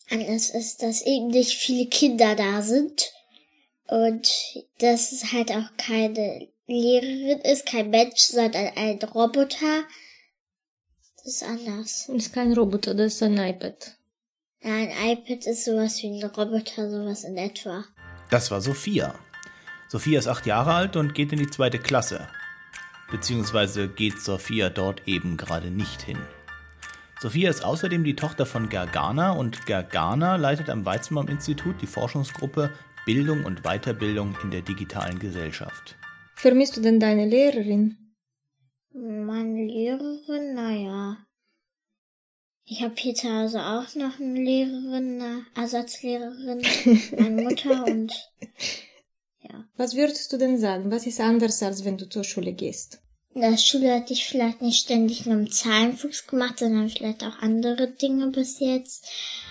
anders ist, dass eben nicht viele Kinder da sind und dass es halt auch keine Lehrerin ist, kein Mensch, sondern ein Roboter. Das ist anders. Das ist kein Roboter, das ist ein iPad. Ja, ein iPad ist sowas wie ein Roboter, sowas in etwa. Das war Sophia. Sophia ist 8 Jahre alt und geht in die 2. Klasse. Beziehungsweise geht Sophia dort eben gerade nicht hin. Sophia ist außerdem die Tochter von Gergana und Gergana leitet am Weizenbaum-Institut die Forschungsgruppe Bildung und Weiterbildung in der digitalen Gesellschaft. Vermisst du denn deine Lehrerin? Meine Lehrerin, naja. Ich habe hier zu Hause auch noch eine Lehrerin, eine Ersatzlehrerin, meine Mutter und ja. Was würdest du denn sagen? Was ist anders, als wenn du zur Schule gehst? In der Schule hatte ich vielleicht nicht ständig nur einen Zahlenfuchs gemacht, sondern vielleicht auch andere Dinge bis jetzt.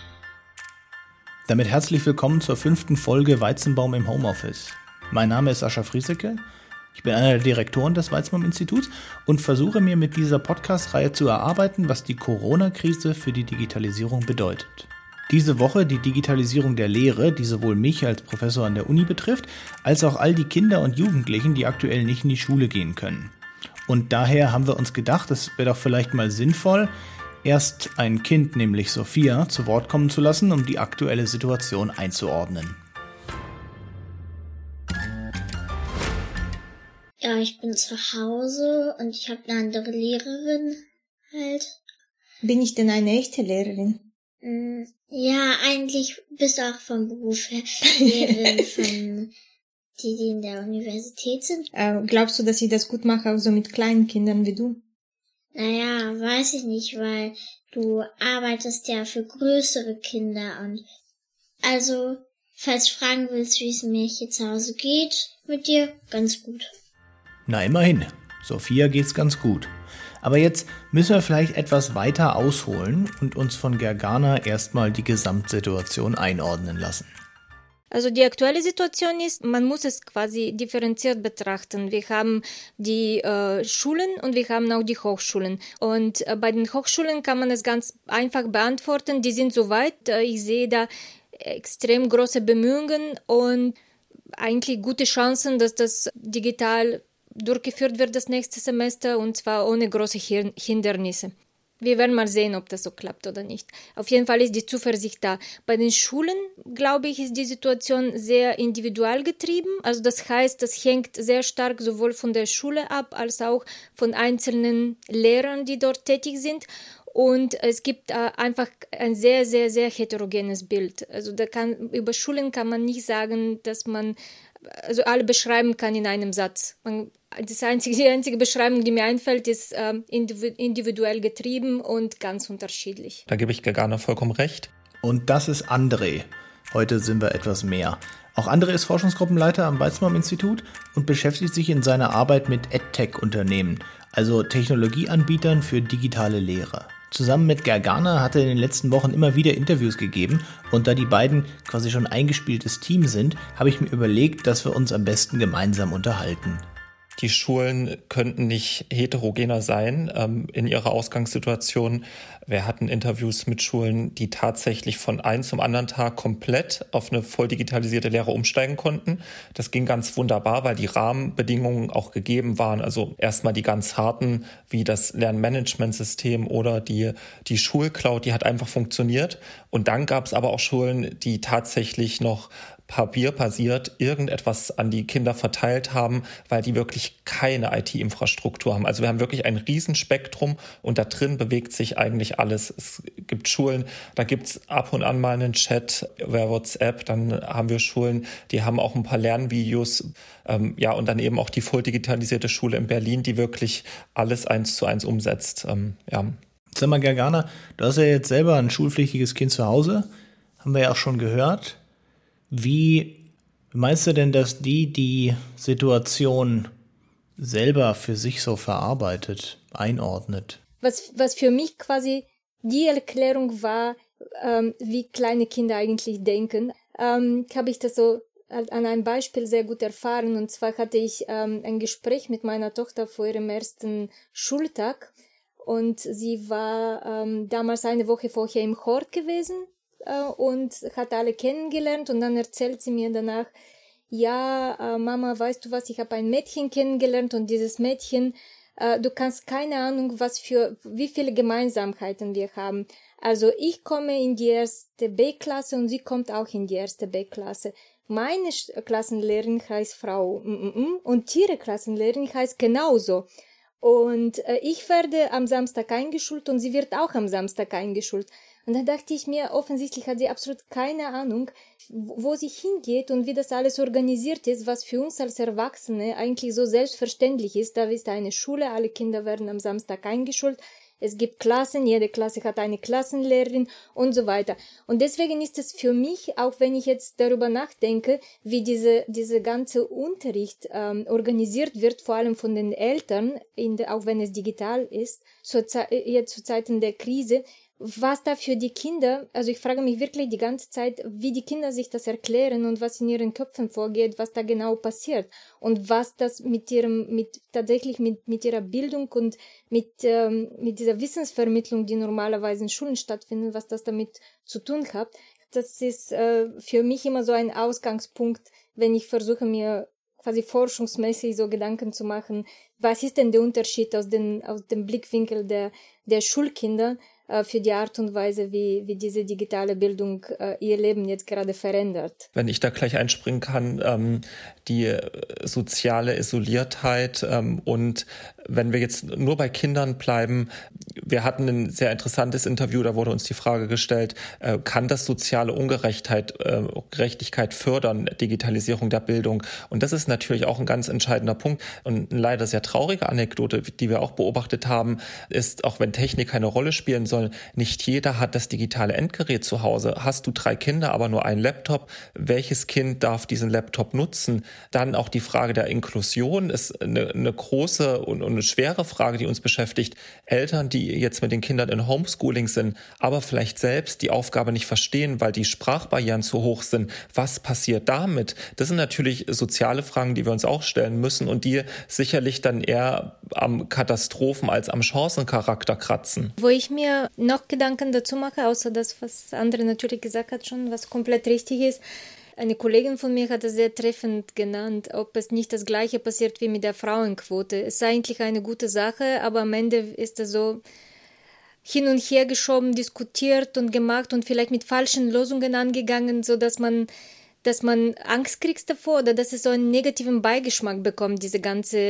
Damit herzlich willkommen zur 5. Folge Weizenbaum im Homeoffice. Mein Name ist Sascha Friesecke. Ich bin einer der Direktoren des Weizenbaum-Instituts und versuche mir mit dieser Podcast-Reihe zu erarbeiten, was die Corona-Krise für die Digitalisierung bedeutet. Diese Woche die Digitalisierung der Lehre, die sowohl mich als Professor an der Uni betrifft, als auch all die Kinder und Jugendlichen, die aktuell nicht in die Schule gehen können. Und daher haben wir uns gedacht, es wäre doch vielleicht mal sinnvoll, erst ein Kind, nämlich Sophia, zu Wort kommen zu lassen, um die aktuelle Situation einzuordnen. Ja, ich bin zu Hause und ich habe eine andere Lehrerin halt. Bin ich denn eine echte Lehrerin? Ja, eigentlich bist du auch vom Beruf her Lehrerin von die in der Universität sind. Glaubst du, dass ich das gut mache, auch so mit kleinen Kindern wie du? Naja, weiß ich nicht, weil du arbeitest ja für größere Kinder und also, falls du fragen willst, wie es mir hier zu Hause geht, mit dir, ganz gut. Na immerhin, Sophia geht's ganz gut. Aber jetzt müssen wir vielleicht etwas weiter ausholen und uns von Gergana erstmal die Gesamtsituation einordnen lassen. Also die aktuelle Situation ist, man muss es quasi differenziert betrachten. Wir haben die Schulen und wir haben auch die Hochschulen. Und bei den Hochschulen kann man es ganz einfach beantworten. Die sind soweit. Ich sehe da extrem große Bemühungen und eigentlich gute Chancen, dass das digital durchgeführt wird das nächste Semester und zwar ohne große Hindernisse. Wir werden mal sehen, ob das so klappt oder nicht. Auf jeden Fall ist die Zuversicht da. Bei den Schulen, glaube ich, ist die Situation sehr individual getrieben. Also das heißt, das hängt sehr stark sowohl von der Schule ab, als auch von einzelnen Lehrern, die dort tätig sind. Und es gibt einfach ein sehr, sehr, sehr heterogenes Bild. Also über Schulen kann man nicht sagen, dass man also alle beschreiben kann in einem Satz. Die einzige Beschreibung, die mir einfällt, ist individuell getrieben und ganz unterschiedlich. Da gebe ich Gergana vollkommen recht. Und das ist André. Heute sind wir etwas mehr. Auch André ist Forschungsgruppenleiter am Weizenbaum-Institut und beschäftigt sich in seiner Arbeit mit EdTech-Unternehmen, also Technologieanbietern für digitale Lehre. Zusammen mit Gergana hat er in den letzten Wochen immer wieder Interviews gegeben und da die beiden quasi schon eingespieltes Team sind, habe ich mir überlegt, dass wir uns am besten gemeinsam unterhalten. Die Schulen könnten nicht heterogener sein in ihrer Ausgangssituation. Wir hatten Interviews mit Schulen, die tatsächlich von einem zum anderen Tag komplett auf eine voll digitalisierte Lehre umsteigen konnten. Das ging ganz wunderbar, weil die Rahmenbedingungen auch gegeben waren. Also erstmal die ganz harten, wie das Lernmanagementsystem oder die Schulcloud, die hat einfach funktioniert. Und dann gab es aber auch Schulen, die tatsächlich noch papierbasiert irgendetwas an die Kinder verteilt haben, weil die wirklich keine IT-Infrastruktur haben. Also wir haben wirklich ein Riesenspektrum und da drin bewegt sich eigentlich alles. Es gibt Schulen, da gibt's ab und an mal einen Chat über WhatsApp, dann haben wir Schulen, die haben auch ein paar Lernvideos, und dann eben auch die voll digitalisierte Schule in Berlin, die wirklich alles 1:1 umsetzt. Sag mal, Gergana, du hast ja jetzt selber ein schulpflichtiges Kind zu Hause, haben wir ja auch schon gehört. Wie meinst du denn, dass die Situation selber für sich so verarbeitet, einordnet? Was für mich quasi die Erklärung war, wie kleine Kinder eigentlich denken, habe ich das so an einem Beispiel sehr gut erfahren. Und zwar hatte ich ein Gespräch mit meiner Tochter vor ihrem ersten Schultag und sie war damals eine Woche vorher im Hort gewesen. und hat alle kennengelernt und dann erzählt sie mir danach, ja, Mama, weißt du was, ich habe ein Mädchen kennengelernt und dieses Mädchen, du kannst keine Ahnung, wie viele Gemeinsamkeiten wir haben. Also ich komme in die erste B-Klasse und sie kommt auch in die erste B-Klasse. Meine Klassenlehrerin heißt Frau und ihre Klassenlehrerin heißt genauso. Und ich werde am Samstag eingeschult und sie wird auch am Samstag eingeschult. Und da dachte ich mir, offensichtlich hat sie absolut keine Ahnung, wo sie hingeht und wie das alles organisiert ist, was für uns als Erwachsene eigentlich so selbstverständlich ist. Da ist eine Schule, alle Kinder werden am Samstag eingeschult. Es gibt Klassen, jede Klasse hat eine Klassenlehrerin und so weiter. Und deswegen ist es für mich, auch wenn ich jetzt darüber nachdenke, wie diese ganze Unterricht organisiert wird, vor allem von den Eltern, auch wenn es digital ist, zu Zeiten der Krise, was da für die Kinder, also ich frage mich wirklich die ganze Zeit, wie die Kinder sich das erklären und was in ihren Köpfen vorgeht, was da genau passiert und was das mit ihrer Bildung und mit dieser Wissensvermittlung, die normalerweise in Schulen stattfindet, was das damit zu tun hat. Das ist für mich immer so ein Ausgangspunkt, wenn ich versuche, mir quasi forschungsmäßig so Gedanken zu machen, was ist denn der Unterschied aus dem Blickwinkel der Schulkinder für die Art und Weise, wie diese digitale Bildung ihr Leben jetzt gerade verändert. Wenn ich da gleich einspringen kann, die soziale Isoliertheit und wenn wir jetzt nur bei Kindern bleiben, wir hatten ein sehr interessantes Interview, da wurde uns die Frage gestellt, kann das soziale Gerechtigkeit fördern, Digitalisierung der Bildung? Und das ist natürlich auch ein ganz entscheidender Punkt und eine leider sehr traurige Anekdote, die wir auch beobachtet haben, ist, auch wenn Technik keine Rolle spielen soll, nicht jeder hat das digitale Endgerät zu Hause. Hast du 3 Kinder, aber nur einen Laptop? Welches Kind darf diesen Laptop nutzen? Dann auch die Frage der Inklusion ist eine große und eine schwere Frage, die uns beschäftigt. Eltern, die jetzt mit den Kindern in Homeschooling sind, aber vielleicht selbst die Aufgabe nicht verstehen, weil die Sprachbarrieren zu hoch sind. Was passiert damit? Das sind natürlich soziale Fragen, die wir uns auch stellen müssen und die sicherlich dann eher am Katastrophen- als am Chancencharakter kratzen. Wo ich mir noch Gedanken dazu mache, außer das, was Andre natürlich gesagt hat schon, was komplett richtig ist. Eine Kollegin von mir hat es sehr treffend genannt, ob es nicht das Gleiche passiert wie mit der Frauenquote. Es ist eigentlich eine gute Sache, aber am Ende ist es so hin und her geschoben, diskutiert und gemacht und vielleicht mit falschen Lösungen angegangen, so dass man Angst kriegt davor oder dass es so einen negativen Beigeschmack bekommt, dieses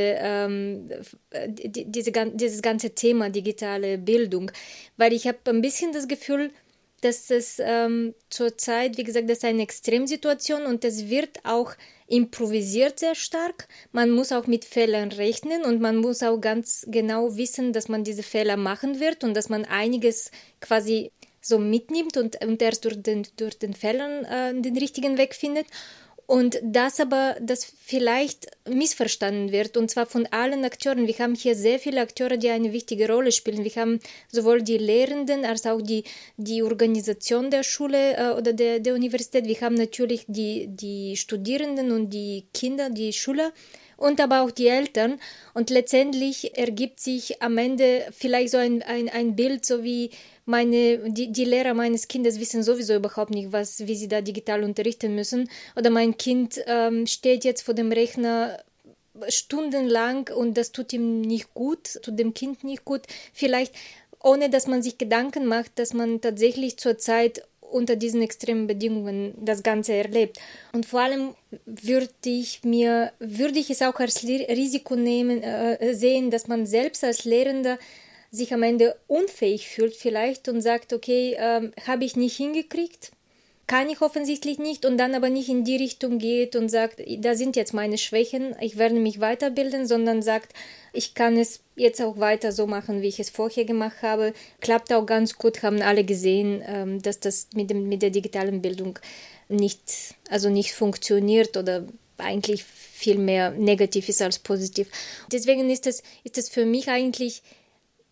ganze Thema digitale Bildung. Weil ich habe ein bisschen das Gefühl, dass es zurzeit, wie gesagt, das ist eine Extremsituation und es wird auch improvisiert sehr stark. Man muss auch mit Fehlern rechnen und man muss auch ganz genau wissen, dass man diese Fehler machen wird und dass man einiges quasi so mitnimmt und erst durch den Fehlern den richtigen Weg findet. Und das vielleicht missverstanden wird, und zwar von allen Akteuren. Wir haben hier sehr viele Akteure, die eine wichtige Rolle spielen. Wir haben sowohl die Lehrenden als auch die Organisation der Schule oder der Universität. Wir haben natürlich die Studierenden und die Kinder, die Schüler und aber auch die Eltern. Und letztendlich ergibt sich am Ende vielleicht so ein Bild, so wie die Lehrer meines Kindes wissen sowieso überhaupt nicht, wie sie da digital unterrichten müssen. Oder mein Kind steht jetzt vor dem Rechner stundenlang und das tut ihm nicht gut, tut dem Kind nicht gut. Vielleicht ohne, dass man sich Gedanken macht, dass man tatsächlich zurzeit unter diesen extremen Bedingungen das Ganze erlebt. Und vor allem würde ich es auch als Risiko sehen, dass man selbst als Lehrender sich am Ende unfähig fühlt vielleicht und sagt, okay, habe ich nicht hingekriegt, kann ich offensichtlich nicht und dann aber nicht in die Richtung geht und sagt, da sind jetzt meine Schwächen, ich werde mich weiterbilden, sondern sagt, ich kann es jetzt auch weiter so machen, wie ich es vorher gemacht habe. Klappt auch ganz gut, haben alle gesehen, dass das mit der digitalen Bildung nicht funktioniert oder eigentlich viel mehr negativ ist als positiv. Deswegen ist es für mich eigentlich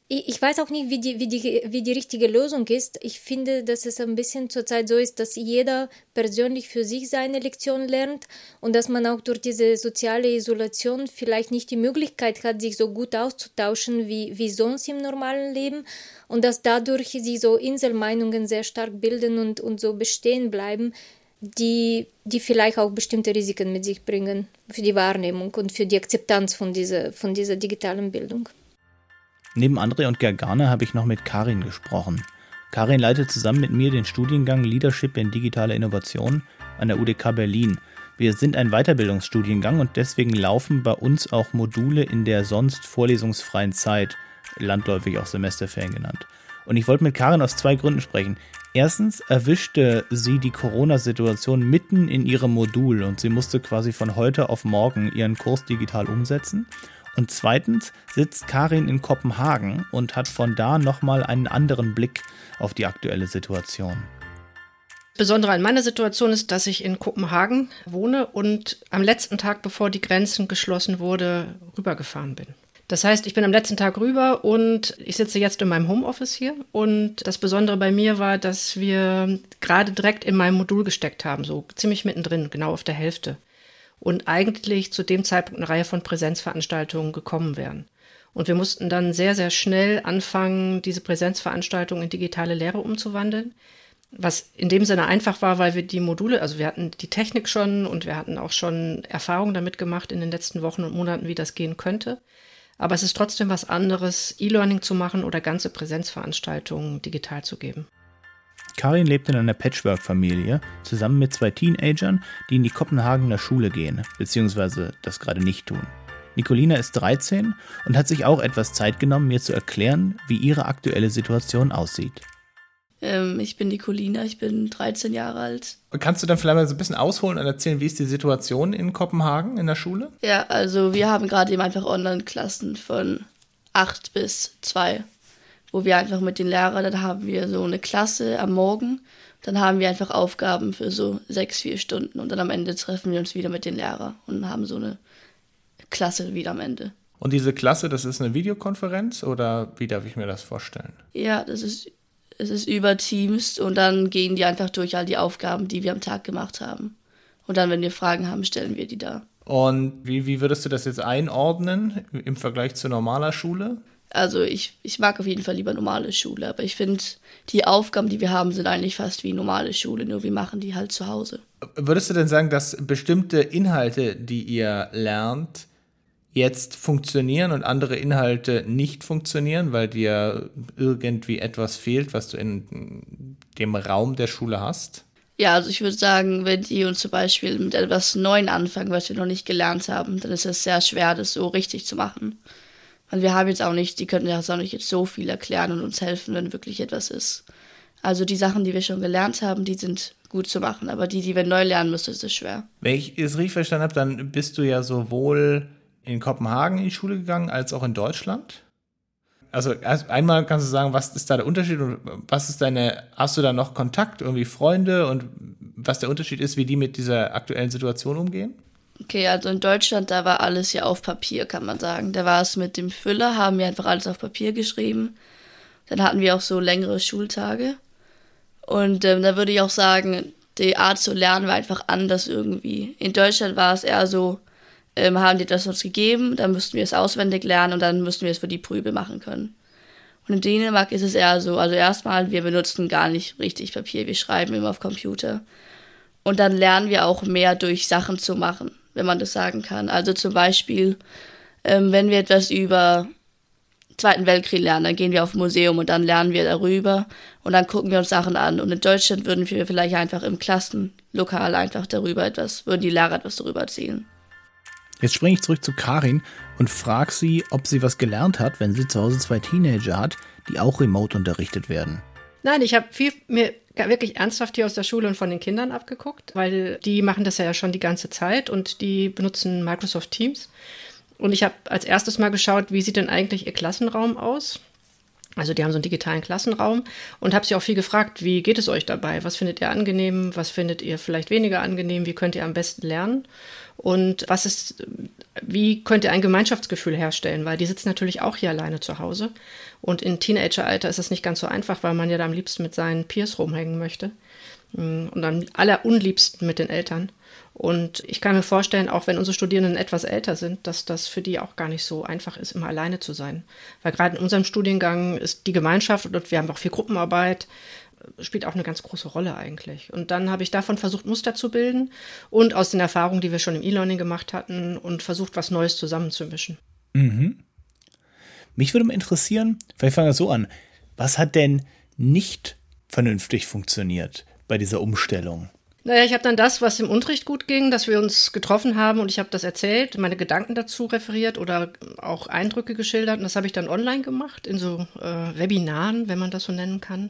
Ich weiß auch nicht, wie die richtige Lösung ist. Ich finde, dass es ein bisschen zurzeit so ist, dass jeder persönlich für sich seine Lektion lernt und dass man auch durch diese soziale Isolation vielleicht nicht die Möglichkeit hat, sich so gut auszutauschen wie sonst im normalen Leben und dass dadurch sich so Inselmeinungen sehr stark bilden und so bestehen bleiben, die vielleicht auch bestimmte Risiken mit sich bringen für die Wahrnehmung und für die Akzeptanz von dieser digitalen Bildung. Neben André und Gergane habe ich noch mit Karin gesprochen. Karin leitet zusammen mit mir den Studiengang Leadership in digitale Innovation an der UDK Berlin. Wir sind ein Weiterbildungsstudiengang und deswegen laufen bei uns auch Module in der sonst vorlesungsfreien Zeit, landläufig auch Semesterferien genannt. Und ich wollte mit Karin aus 2 Gründen sprechen. Erstens erwischte sie die Corona-Situation mitten in ihrem Modul und sie musste quasi von heute auf morgen ihren Kurs digital umsetzen. Und zweitens sitzt Karin in Kopenhagen und hat von da nochmal einen anderen Blick auf die aktuelle Situation. Das Besondere an meiner Situation ist, dass ich in Kopenhagen wohne und am letzten Tag, bevor die Grenzen geschlossen wurde, rübergefahren bin. Das heißt, ich bin am letzten Tag rüber und ich sitze jetzt in meinem Homeoffice hier. Und das Besondere bei mir war, dass wir gerade direkt in meinem Modul gesteckt haben, so ziemlich mittendrin, genau auf der Hälfte. Und eigentlich zu dem Zeitpunkt eine Reihe von Präsenzveranstaltungen gekommen wären. Und wir mussten dann sehr, sehr schnell anfangen, diese Präsenzveranstaltungen in digitale Lehre umzuwandeln. Was in dem Sinne einfach war, weil wir die Module, also wir hatten die Technik schon und wir hatten auch schon Erfahrungen damit gemacht in den letzten Wochen und Monaten, wie das gehen könnte. Aber es ist trotzdem was anderes, E-Learning zu machen oder ganze Präsenzveranstaltungen digital zu geben. Karin lebt in einer Patchwork-Familie, zusammen mit 2 Teenagern, die in die Kopenhagener Schule gehen, beziehungsweise das gerade nicht tun. Nicolina ist 13 und hat sich auch etwas Zeit genommen, mir zu erklären, wie ihre aktuelle Situation aussieht. Ich bin Nicolina, ich bin 13 Jahre alt. Kannst du dann vielleicht mal so ein bisschen ausholen und erzählen, wie ist die Situation in Kopenhagen in der Schule? Ja, also wir haben gerade eben einfach Online-Klassen von 8 bis 2. Wo wir einfach mit den Lehrern, dann haben wir so eine Klasse am Morgen, dann haben wir einfach Aufgaben für so 4 Stunden und dann am Ende treffen wir uns wieder mit den Lehrern und haben so eine Klasse wieder am Ende. Und diese Klasse, das ist eine Videokonferenz oder wie darf ich mir das vorstellen? Ja, es ist über Teams und dann gehen die einfach durch all die Aufgaben, die wir am Tag gemacht haben. Und dann, wenn wir Fragen haben, stellen wir die da. Und wie würdest du das jetzt einordnen im Vergleich zu normaler Schule? Also ich mag auf jeden Fall lieber normale Schule, aber ich finde, die Aufgaben, die wir haben, sind eigentlich fast wie normale Schule, nur wir machen die halt zu Hause. Würdest du denn sagen, dass bestimmte Inhalte, die ihr lernt, jetzt funktionieren und andere Inhalte nicht funktionieren, weil dir irgendwie etwas fehlt, was du in dem Raum der Schule hast? Ja, also ich würde sagen, wenn die uns zum Beispiel mit etwas Neuem anfangen, was wir noch nicht gelernt haben, dann ist es sehr schwer, das so richtig zu machen. Und wir haben jetzt auch nicht, die können ja auch nicht jetzt so viel erklären und uns helfen, wenn wirklich etwas ist. Also die Sachen, die wir schon gelernt haben, die sind gut zu machen, aber die wir neu lernen müssen, ist es schwer. Wenn ich es richtig verstanden habe, dann bist du ja sowohl in Kopenhagen in die Schule gegangen, als auch in Deutschland. Also einmal kannst du sagen, was ist da der Unterschied und hast du da noch Kontakt, irgendwie Freunde und was der Unterschied ist, wie die mit dieser aktuellen Situation umgehen? Okay, also in Deutschland, da war alles ja auf Papier, kann man sagen. Da war es mit dem Füller, haben wir einfach alles auf Papier geschrieben. Dann hatten wir auch so längere Schultage. Und da würde ich auch sagen, die Art zu lernen war einfach anders irgendwie. In Deutschland war es eher so, haben die das uns gegeben, dann müssten wir es auswendig lernen und dann müssten wir es für die Prüfe machen können. Und in Dänemark ist es eher so, also erstmal, wir benutzen gar nicht richtig Papier, wir schreiben immer auf Computer. Und dann lernen wir auch mehr durch Sachen zu machen, wenn man das sagen kann. Also zum Beispiel, wenn wir etwas über Zweiten Weltkrieg lernen, dann gehen wir auf ein Museum und dann lernen wir darüber und dann gucken wir uns Sachen an. Und in Deutschland würden wir vielleicht einfach im Klassenlokal einfach würden die Lehrer etwas darüber erzählen. Jetzt springe ich zurück zu Karin und frage sie, ob sie was gelernt hat, wenn sie zu Hause 2 Teenager hat, die auch remote unterrichtet werden. Nein, ich habe mir wirklich ernsthaft hier aus der Schule und von den Kindern abgeguckt, weil die machen das ja schon die ganze Zeit und die benutzen Microsoft Teams. Und ich habe als erstes mal geschaut, wie sieht denn eigentlich ihr Klassenraum aus? Also die haben so einen digitalen Klassenraum und habe sie auch viel gefragt, wie geht es euch dabei? Was findet ihr angenehm? Was findet ihr vielleicht weniger angenehm? Wie könnt ihr am besten lernen? Und wie könnt ihr ein Gemeinschaftsgefühl herstellen? Weil die sitzen natürlich auch hier alleine zu Hause. Und in Teenageralter ist das nicht ganz so einfach, weil man ja da am liebsten mit seinen Peers rumhängen möchte. Und am allerunliebsten mit den Eltern. Und ich kann mir vorstellen, auch wenn unsere Studierenden etwas älter sind, dass das für die auch gar nicht so einfach ist, immer alleine zu sein. Weil gerade in unserem Studiengang ist die Gemeinschaft und wir haben auch viel Gruppenarbeit, spielt auch eine ganz große Rolle eigentlich. Und dann habe ich davon versucht, Muster zu bilden und aus den Erfahrungen, die wir schon im E-Learning gemacht hatten und versucht, was Neues zusammenzumischen. Mhm. Mich würde mal interessieren, vielleicht fangen wir so an, was hat denn nicht vernünftig funktioniert bei dieser Umstellung? Naja, ich habe dann das, was im Unterricht gut ging, dass wir uns getroffen haben und ich habe das erzählt, meine Gedanken dazu referiert oder auch Eindrücke geschildert und das habe ich dann online gemacht, in so Webinaren, wenn man das so nennen kann.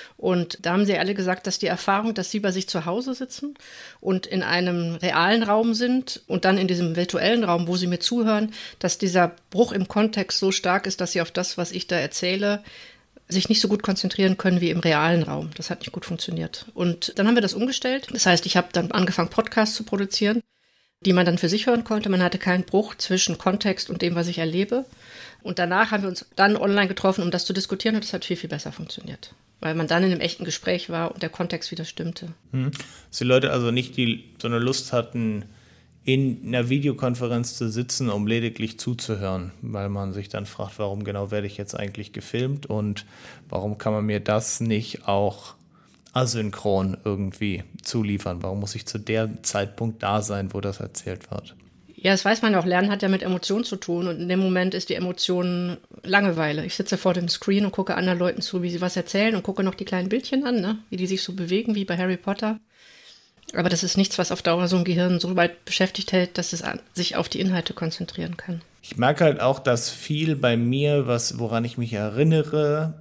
Und da haben sie alle gesagt, dass die Erfahrung, dass sie bei sich zu Hause sitzen und in einem realen Raum sind und dann in diesem virtuellen Raum, wo sie mir zuhören, dass dieser Bruch im Kontext so stark ist, dass sie auf das, was ich da erzähle, sich nicht so gut konzentrieren können wie im realen Raum. Das hat nicht gut funktioniert. Und dann haben wir das umgestellt. Das heißt, ich habe dann angefangen, Podcasts zu produzieren, die man dann für sich hören konnte. Man hatte keinen Bruch zwischen Kontext und dem, was ich erlebe. Und danach haben wir uns dann online getroffen, um das zu diskutieren. Und das hat viel, viel besser funktioniert. Weil man dann in einem echten Gespräch war und der Kontext wieder stimmte. Dass die Leute also nicht so eine Lust hatten, in einer Videokonferenz zu sitzen, um lediglich zuzuhören, weil man sich dann fragt, warum genau werde ich jetzt eigentlich gefilmt und warum kann man mir das nicht auch asynchron irgendwie zuliefern? Warum muss ich zu der Zeitpunkt da sein, wo das erzählt wird? Ja, das weiß man ja auch. Lernen hat ja mit Emotionen zu tun und in dem Moment ist die Emotion Langeweile. Ich sitze vor dem Screen und gucke anderen Leuten zu, wie sie was erzählen und gucke noch die kleinen Bildchen an, ne? Wie die sich so bewegen, wie bei Harry Potter. Aber das ist nichts, was auf Dauer so ein Gehirn so weit beschäftigt hält, dass es sich auf die Inhalte konzentrieren kann. Ich merke halt auch, dass viel bei mir, woran ich mich erinnere,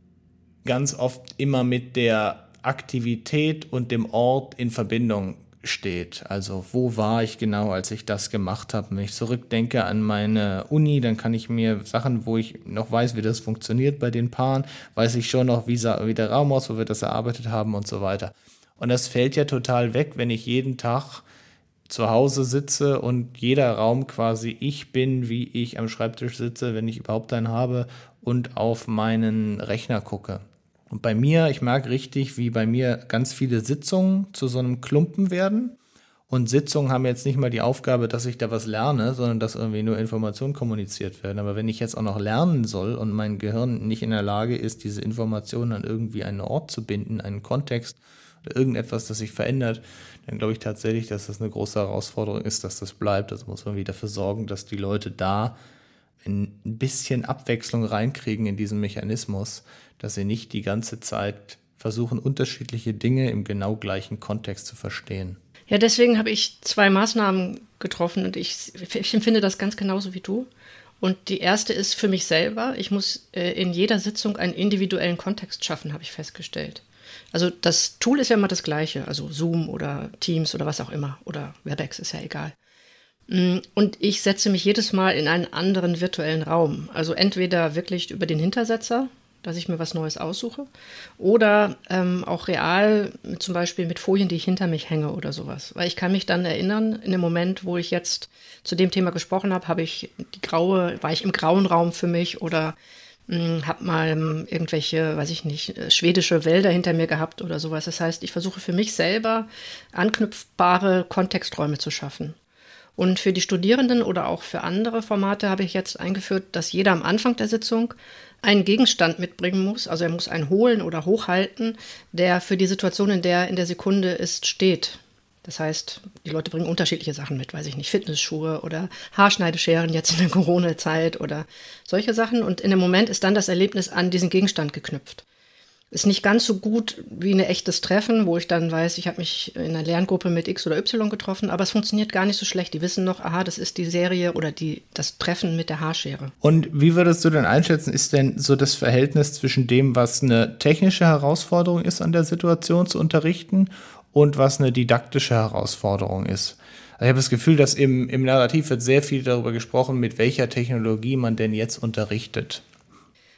ganz oft immer mit der Aktivität und dem Ort in Verbindung steht. Also wo war ich genau, als ich das gemacht habe? Wenn ich zurückdenke an meine Uni, dann kann ich mir Sachen, wo ich noch weiß, wie das funktioniert bei den Paaren, weiß ich schon noch, wie der Raum aus, wo wir das erarbeitet haben und so weiter. Und das fällt ja total weg, wenn ich jeden Tag zu Hause sitze und jeder Raum quasi ich bin, wie ich am Schreibtisch sitze, wenn ich überhaupt einen habe und auf meinen Rechner gucke. Und bei mir, ich merke richtig, wie bei mir ganz viele Sitzungen zu so einem Klumpen werden. Und Sitzungen haben jetzt nicht mal die Aufgabe, dass ich da was lerne, sondern dass irgendwie nur Informationen kommuniziert werden. Aber wenn ich jetzt auch noch lernen soll und mein Gehirn nicht in der Lage ist, diese Informationen an irgendwie einen Ort zu binden, einen Kontext, irgendetwas, das sich verändert, dann glaube ich tatsächlich, dass das eine große Herausforderung ist, dass das bleibt. Also muss man wieder dafür sorgen, dass die Leute da ein bisschen Abwechslung reinkriegen in diesen Mechanismus, dass sie nicht die ganze Zeit versuchen, unterschiedliche Dinge im genau gleichen Kontext zu verstehen. Ja, deswegen habe ich 2 Maßnahmen getroffen und ich empfinde das ganz genauso wie du. Und die erste ist für mich selber, ich muss in jeder Sitzung einen individuellen Kontext schaffen, habe ich festgestellt. Also das Tool ist ja immer das gleiche, also Zoom oder Teams oder was auch immer oder WebEx, ist ja egal. Und ich setze mich jedes Mal in einen anderen virtuellen Raum. Also entweder wirklich über den Hintersetzer, dass ich mir was Neues aussuche, oder auch real, zum Beispiel mit Folien, die ich hinter mich hänge oder sowas. Weil ich kann mich dann erinnern, in dem Moment, wo ich jetzt zu dem Thema gesprochen habe, war ich im grauen Raum für mich oder habe mal irgendwelche, weiß ich nicht, schwedische Wälder hinter mir gehabt oder sowas. Das heißt, ich versuche für mich selber anknüpfbare Kontexträume zu schaffen. Und für die Studierenden oder auch für andere Formate habe ich jetzt eingeführt, dass jeder am Anfang der Sitzung einen Gegenstand mitbringen muss. Also er muss einen holen oder hochhalten, der für die Situation, in der Sekunde ist, steht. Das heißt, die Leute bringen unterschiedliche Sachen mit, weiß ich nicht, Fitnessschuhe oder Haarschneidescheren jetzt in der Corona-Zeit oder solche Sachen. Und in dem Moment ist dann das Erlebnis an diesen Gegenstand geknüpft. Ist nicht ganz so gut wie ein echtes Treffen, wo ich dann weiß, ich habe mich in einer Lerngruppe mit X oder Y getroffen, aber es funktioniert gar nicht so schlecht. Die wissen noch, aha, das ist die Serie oder das Treffen mit der Haarschere. Und wie würdest du denn einschätzen, ist denn so das Verhältnis zwischen dem, was eine technische Herausforderung ist, an der Situation zu unterrichten und was eine didaktische Herausforderung ist? Also ich habe das Gefühl, dass im Narrativ wird sehr viel darüber gesprochen, mit welcher Technologie man denn jetzt unterrichtet.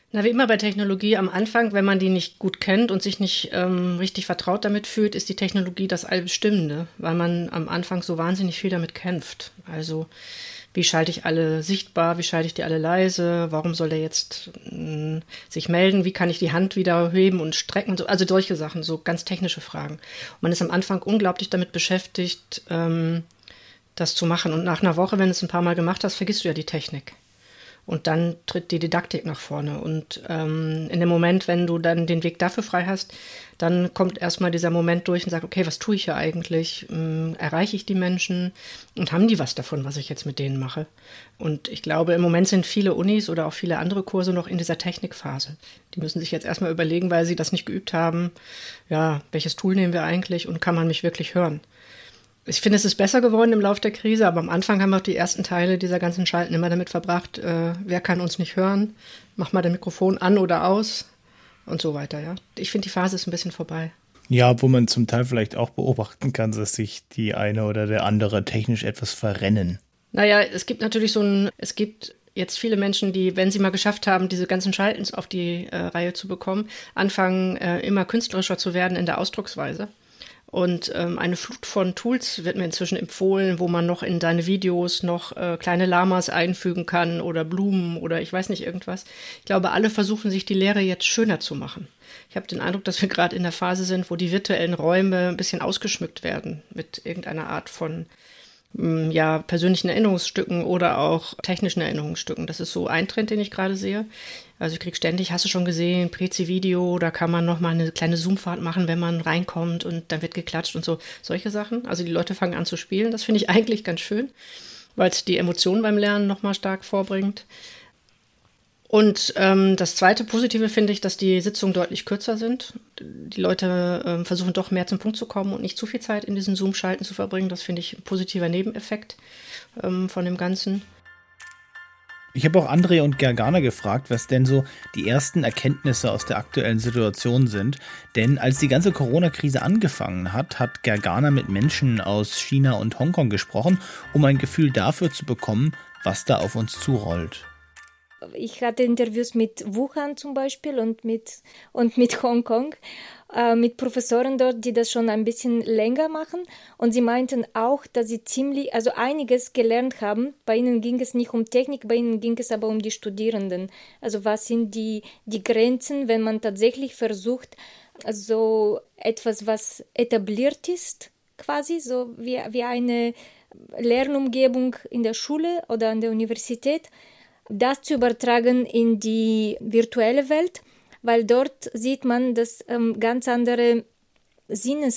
Na, wie immer bei Technologie am Anfang, wenn man die nicht gut kennt und sich nicht richtig vertraut damit fühlt, ist die Technologie das Allbestimmende, weil man am Anfang so wahnsinnig viel damit kämpft. Also wie schalte ich alle sichtbar, wie schalte ich die alle leise, warum soll der jetzt sich melden, wie kann ich die Hand wieder heben und strecken, und so. Also solche Sachen, so ganz technische Fragen. Und man ist am Anfang unglaublich damit beschäftigt, das zu machen. Und nach einer Woche, wenn du es ein paar Mal gemacht hast, vergisst du ja die Technik. Und dann tritt die Didaktik nach vorne. Und in dem Moment, wenn du dann den Weg dafür frei hast, dann kommt erstmal dieser Moment durch und sagt, okay, was tue ich hier eigentlich? Erreiche ich die Menschen? Und haben die was davon, was ich jetzt mit denen mache? Und ich glaube, im Moment sind viele Unis oder auch viele andere Kurse noch in dieser Technikphase. Die müssen sich jetzt erstmal überlegen, weil sie das nicht geübt haben, ja, welches Tool nehmen wir eigentlich und kann man mich wirklich hören? Ich finde, es ist besser geworden im Laufe der Krise, aber am Anfang haben wir auch die ersten Teile dieser ganzen Schalten immer damit verbracht, wer kann uns nicht hören, mach mal das Mikrofon an oder aus und so weiter. Ja. Ich finde, die Phase ist ein bisschen vorbei. Ja, wo man zum Teil vielleicht auch beobachten kann, dass sich die eine oder der andere technisch etwas verrennen. Naja, es gibt natürlich es gibt jetzt viele Menschen, die, wenn sie mal geschafft haben, diese ganzen Schalten auf die Reihe zu bekommen, anfangen immer künstlerischer zu werden in der Ausdrucksweise. Und eine Flut von Tools wird mir inzwischen empfohlen, wo man noch in seine Videos noch kleine Lamas einfügen kann oder Blumen oder ich weiß nicht irgendwas. Ich glaube, alle versuchen sich die Lehre jetzt schöner zu machen. Ich habe den Eindruck, dass wir gerade in der Phase sind, wo die virtuellen Räume ein bisschen ausgeschmückt werden mit irgendeiner Art von persönlichen Erinnerungsstücken oder auch technischen Erinnerungsstücken. Das ist so ein Trend, den ich gerade sehe. Also ich kriege ständig, hast du schon gesehen, Prezi-Video, da kann man nochmal eine kleine Zoom-Fahrt machen, wenn man reinkommt und dann wird geklatscht und so. Solche Sachen. Also die Leute fangen an zu spielen. Das finde ich eigentlich ganz schön, weil es die Emotionen beim Lernen nochmal stark vorbringt. Und das zweite Positive finde ich, dass die Sitzungen deutlich kürzer sind. Die Leute versuchen doch mehr zum Punkt zu kommen und nicht zu viel Zeit in diesen Zoom-Schalten zu verbringen. Das finde ich ein positiver Nebeneffekt von dem Ganzen. Ich habe auch André und Gergana gefragt, was denn so die ersten Erkenntnisse aus der aktuellen Situation sind. Denn als die ganze Corona-Krise angefangen hat, hat Gergana mit Menschen aus China und Hongkong gesprochen, um ein Gefühl dafür zu bekommen, was da auf uns zurollt. Ich hatte Interviews mit Wuhan zum Beispiel und mit Hongkong, mit Professoren dort, die das schon ein bisschen länger machen. Und sie meinten auch, dass sie einiges gelernt haben. Bei ihnen ging es nicht um Technik, bei ihnen ging es aber um die Studierenden. Also was sind die Grenzen, wenn man tatsächlich versucht, so etwas, was etabliert ist, quasi, so wie eine Lernumgebung in der Schule oder an der Universität, das zu übertragen in die virtuelle Welt, weil dort sieht man, dass ganz andere Sinne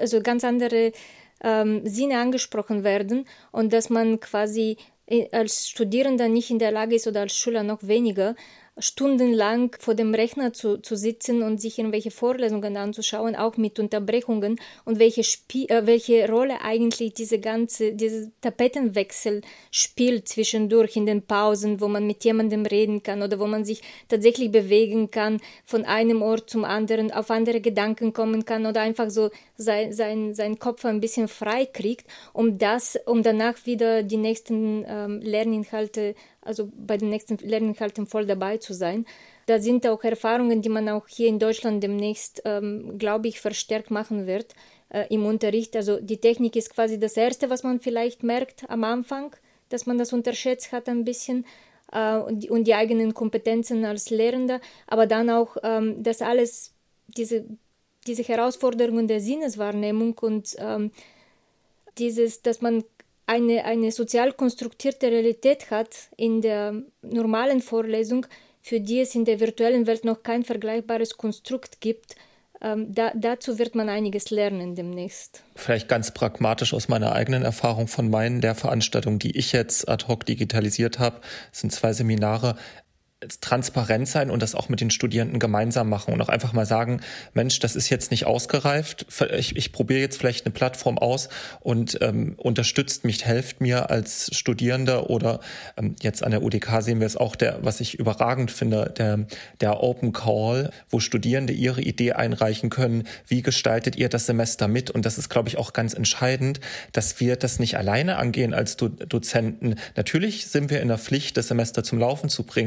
angesprochen werden und dass man quasi als Studierender nicht in der Lage ist oder als Schüler noch weniger, stundenlang vor dem Rechner zu sitzen und sich irgendwelche Vorlesungen anzuschauen, auch mit Unterbrechungen und welche Rolle eigentlich diese Tapetenwechsel spielt zwischendurch in den Pausen, wo man mit jemandem reden kann oder wo man sich tatsächlich bewegen kann, von einem Ort zum anderen, auf andere Gedanken kommen kann oder einfach so sein Kopf ein bisschen frei kriegt, um danach wieder die nächsten Lerninhalte, also bei den nächsten Lerninhalten voll dabei zu sein. Da sind auch Erfahrungen, die man auch hier in Deutschland demnächst, glaube ich, verstärkt machen wird im Unterricht. Also die Technik ist quasi das Erste, was man vielleicht merkt am Anfang, dass man das unterschätzt hat ein bisschen und die eigenen Kompetenzen als Lehrender, aber dann auch, dass alles, diese Herausforderungen der Sinneswahrnehmung und dass man eine sozial konstruierte Realität hat in der normalen Vorlesung, für die es in der virtuellen Welt noch kein vergleichbares Konstrukt gibt. Dazu wird man einiges lernen demnächst. Vielleicht ganz pragmatisch aus meiner eigenen Erfahrung von meinen Lehrveranstaltungen, die ich jetzt ad hoc digitalisiert habe, das sind 2 Seminare, transparent sein und das auch mit den Studierenden gemeinsam machen und auch einfach mal sagen, Mensch, das ist jetzt nicht ausgereift, ich probiere jetzt vielleicht eine Plattform aus und unterstützt mich, helft mir als Studierender oder jetzt an der UDK sehen wir es auch, was ich überragend finde, der Open Call, wo Studierende ihre Idee einreichen können, wie gestaltet ihr das Semester mit, und das ist, glaube ich, auch ganz entscheidend, dass wir das nicht alleine angehen als Dozenten. Natürlich sind wir in der Pflicht, das Semester zum Laufen zu bringen,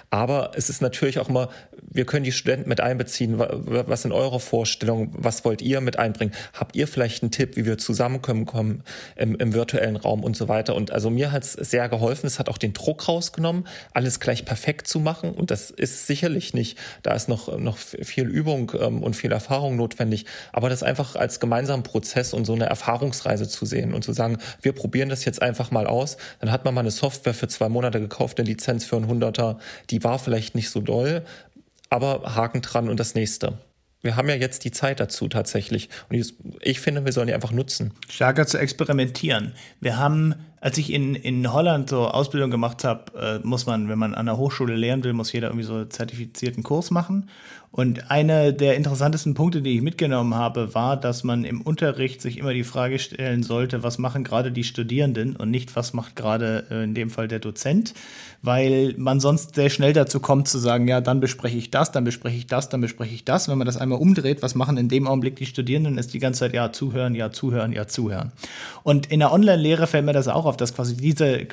Aber es ist natürlich auch immer, wir können die Studenten mit einbeziehen. Was sind eure Vorstellungen? Was wollt ihr mit einbringen? Habt ihr vielleicht einen Tipp, wie wir zusammenkommen im virtuellen Raum und so weiter? Und also mir hat es sehr geholfen. Es hat auch den Druck rausgenommen, alles gleich perfekt zu machen. Und das ist sicherlich nicht. Da ist noch viel Übung und viel Erfahrung notwendig. Aber das einfach als gemeinsamen Prozess und so eine Erfahrungsreise zu sehen und zu sagen, wir probieren das jetzt einfach mal aus. Dann hat man mal eine Software für 2 Monate gekauft, eine Lizenz für einen 100er. Die war vielleicht nicht so doll, aber Haken dran und das nächste. Wir haben ja jetzt die Zeit dazu tatsächlich. Und ich finde, wir sollen die einfach nutzen. Stärker zu experimentieren. Wir haben, als ich in Holland so Ausbildung gemacht habe, muss man, wenn man an der Hochschule lernen will, muss jeder irgendwie so einen zertifizierten Kurs machen. Und einer der interessantesten Punkte, die ich mitgenommen habe, war, dass man im Unterricht sich immer die Frage stellen sollte, was machen gerade die Studierenden und nicht, was macht gerade in dem Fall der Dozent, weil man sonst sehr schnell dazu kommt zu sagen, ja, dann bespreche ich das, dann bespreche ich das, dann bespreche ich das. Wenn man das einmal umdreht, was machen in dem Augenblick die Studierenden, ist die ganze Zeit, ja, zuhören, ja, zuhören, ja, zuhören. Und in der Online-Lehre fällt mir das auch auf, dass quasi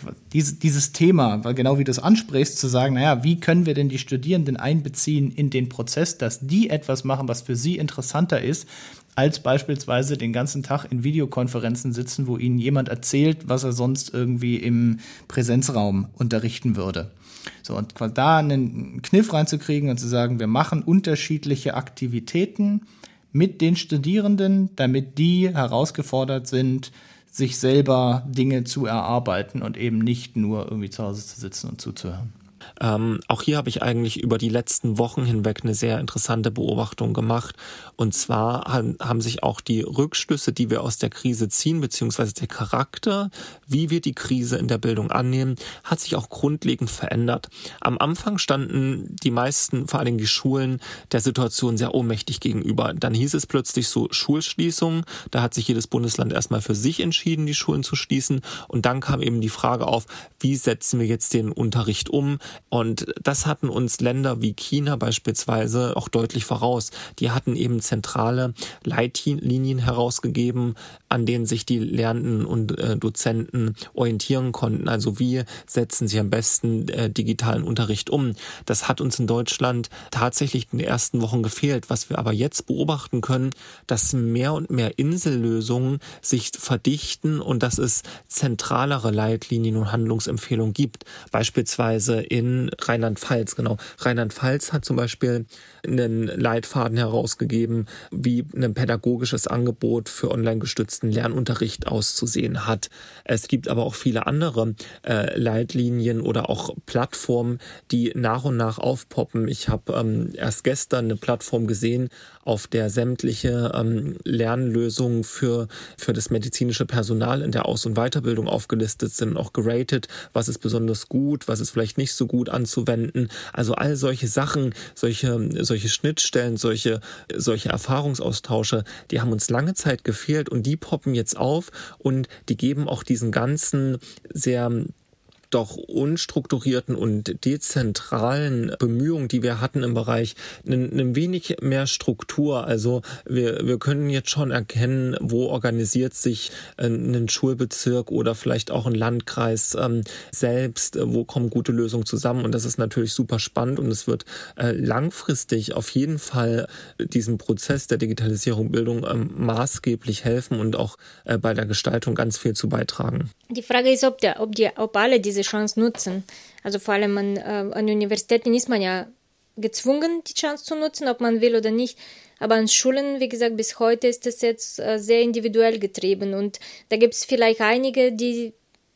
dieses Thema, weil genau wie du es ansprichst, zu sagen, naja, wie können wir denn die Studierenden einbeziehen in den Prozess, dass die etwas machen, was für sie interessanter ist, als beispielsweise den ganzen Tag in Videokonferenzen sitzen, wo ihnen jemand erzählt, was er sonst irgendwie im Präsenzraum unterrichten würde. So, und da einen Kniff reinzukriegen und zu sagen, wir machen unterschiedliche Aktivitäten mit den Studierenden, damit die herausgefordert sind, sich selber Dinge zu erarbeiten und eben nicht nur irgendwie zu Hause zu sitzen und zuzuhören. Auch hier habe ich eigentlich über die letzten Wochen hinweg eine sehr interessante Beobachtung gemacht. Und zwar haben sich auch die Rückschlüsse, die wir aus der Krise ziehen, beziehungsweise der Charakter, wie wir die Krise in der Bildung annehmen, hat sich auch grundlegend verändert. Am Anfang standen die meisten, vor allem die Schulen, der Situation sehr ohnmächtig gegenüber. Dann hieß es plötzlich so Schulschließungen. Da hat sich jedes Bundesland erstmal für sich entschieden, die Schulen zu schließen. Und dann kam eben die Frage auf, wie setzen wir jetzt den Unterricht um? Und das hatten uns Länder wie China beispielsweise auch deutlich voraus. Die hatten eben zentrale Leitlinien herausgegeben, an denen sich die Lernenden und Dozenten orientieren konnten. Also wie setzen sie am besten digitalen Unterricht um? Das hat uns in Deutschland tatsächlich in den ersten Wochen gefehlt. Was wir aber jetzt beobachten können, dass mehr und mehr Insellösungen sich verdichten und dass es zentralere Leitlinien und Handlungsempfehlungen gibt. Beispielsweise in Rheinland-Pfalz, genau. Rheinland-Pfalz hat zum Beispiel einen Leitfaden herausgegeben, wie ein pädagogisches Angebot für online gestützten Lernunterricht auszusehen hat. Es gibt aber auch viele andere Leitlinien oder auch Plattformen, die nach und nach aufpoppen. Ich habe erst gestern eine Plattform gesehen, auf der sämtliche Lernlösungen für das medizinische Personal in der Aus- und Weiterbildung aufgelistet sind, auch geratet, was ist besonders gut, was ist vielleicht nicht so gut anzuwenden. Also all solche Sachen, solche Schnittstellen, solche Erfahrungsaustausche, die haben uns lange Zeit gefehlt und die poppen jetzt auf und die geben auch diesen ganzen sehr doch unstrukturierten und dezentralen Bemühungen, die wir hatten im Bereich, ein wenig mehr Struktur. Also wir können jetzt schon erkennen, wo organisiert sich ein Schulbezirk oder vielleicht auch ein Landkreis selbst, wo kommen gute Lösungen zusammen. Und das ist natürlich super spannend und es wird langfristig auf jeden Fall diesem Prozess der Digitalisierung Bildung maßgeblich helfen und auch bei der Gestaltung ganz viel zu beitragen. Die Frage ist, ob alle diese Chance nutzen. Also vor allem an Universitäten ist man ja gezwungen, die Chance zu nutzen, ob man will oder nicht. Aber an Schulen, wie gesagt, bis heute ist das jetzt sehr individuell getrieben. Und da gibt es vielleicht einige, die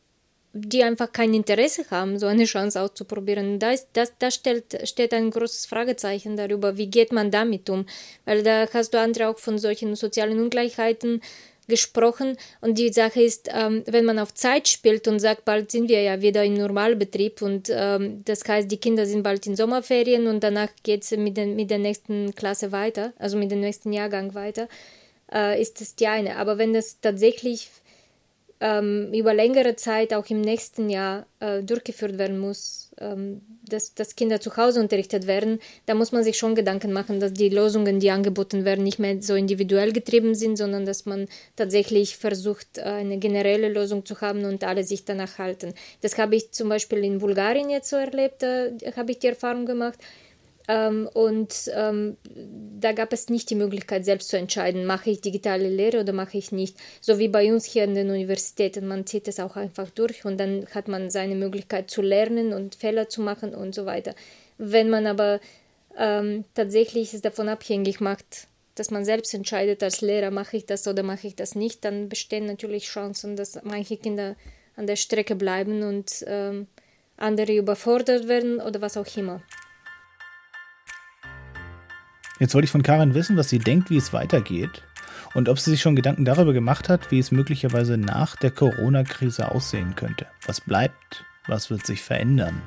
einfach kein Interesse haben, so eine Chance auszuprobieren. Da steht ein großes Fragezeichen darüber, wie geht man damit um. Weil da hast du andere auch von solchen sozialen Ungleichheiten gesprochen und die Sache ist, wenn man auf Zeit spielt und sagt, bald sind wir ja wieder im Normalbetrieb und das heißt, die Kinder sind bald in Sommerferien und danach geht es mit der nächsten Klasse weiter, also mit dem nächsten Jahrgang weiter, ist das die eine. Aber wenn das tatsächlich über längere Zeit auch im nächsten Jahr durchgeführt werden muss, dass Kinder zu Hause unterrichtet werden, da muss man sich schon Gedanken machen, dass die Lösungen, die angeboten werden, nicht mehr so individuell getrieben sind, sondern dass man tatsächlich versucht, eine generelle Lösung zu haben und alle sich danach halten. Das habe ich zum Beispiel in Bulgarien jetzt so erlebt, da habe ich die Erfahrung gemacht. Da gab es nicht die Möglichkeit, selbst zu entscheiden, mache ich digitale Lehre oder mache ich nicht. So wie bei uns hier an den Universitäten, man zieht es auch einfach durch und dann hat man seine Möglichkeit zu lernen und Fehler zu machen und so weiter. Wenn man aber tatsächlich es davon abhängig macht, dass man selbst entscheidet als Lehrer, mache ich das oder mache ich das nicht, dann bestehen natürlich Chancen, dass manche Kinder an der Strecke bleiben und andere überfordert werden oder was auch immer. Jetzt wollte ich von Karin wissen, was sie denkt, wie es weitergeht und ob sie sich schon Gedanken darüber gemacht hat, wie es möglicherweise nach der Corona-Krise aussehen könnte. Was bleibt? Was wird sich verändern?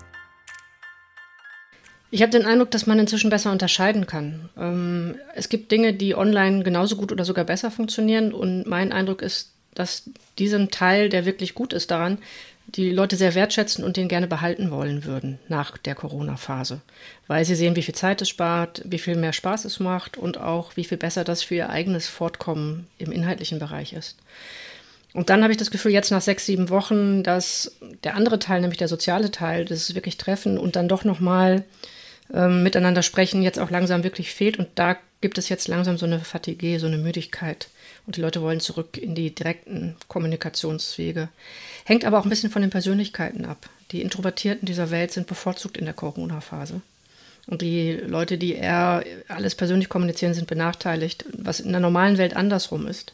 Ich habe den Eindruck, dass man inzwischen besser unterscheiden kann. Es gibt Dinge, die online genauso gut oder sogar besser funktionieren und mein Eindruck ist, dass diesen Teil, der wirklich gut ist daran, die Leute sehr wertschätzen und den gerne behalten wollen würden nach der Corona-Phase. Weil sie sehen, wie viel Zeit es spart, wie viel mehr Spaß es macht und auch, wie viel besser das für ihr eigenes Fortkommen im inhaltlichen Bereich ist. Und dann habe ich das Gefühl, jetzt nach 6, 7 Wochen, dass der andere Teil, nämlich der soziale Teil, das wirklich Treffen und dann doch nochmal miteinander sprechen, jetzt auch langsam wirklich fehlt. Und da gibt es jetzt langsam so eine Fatigue, so eine Müdigkeit. Und die Leute wollen zurück in die direkten Kommunikationswege. Hängt aber auch ein bisschen von den Persönlichkeiten ab. Die Introvertierten dieser Welt sind bevorzugt in der Corona-Phase. Und die Leute, die eher alles persönlich kommunizieren, sind benachteiligt, was in der normalen Welt andersrum ist.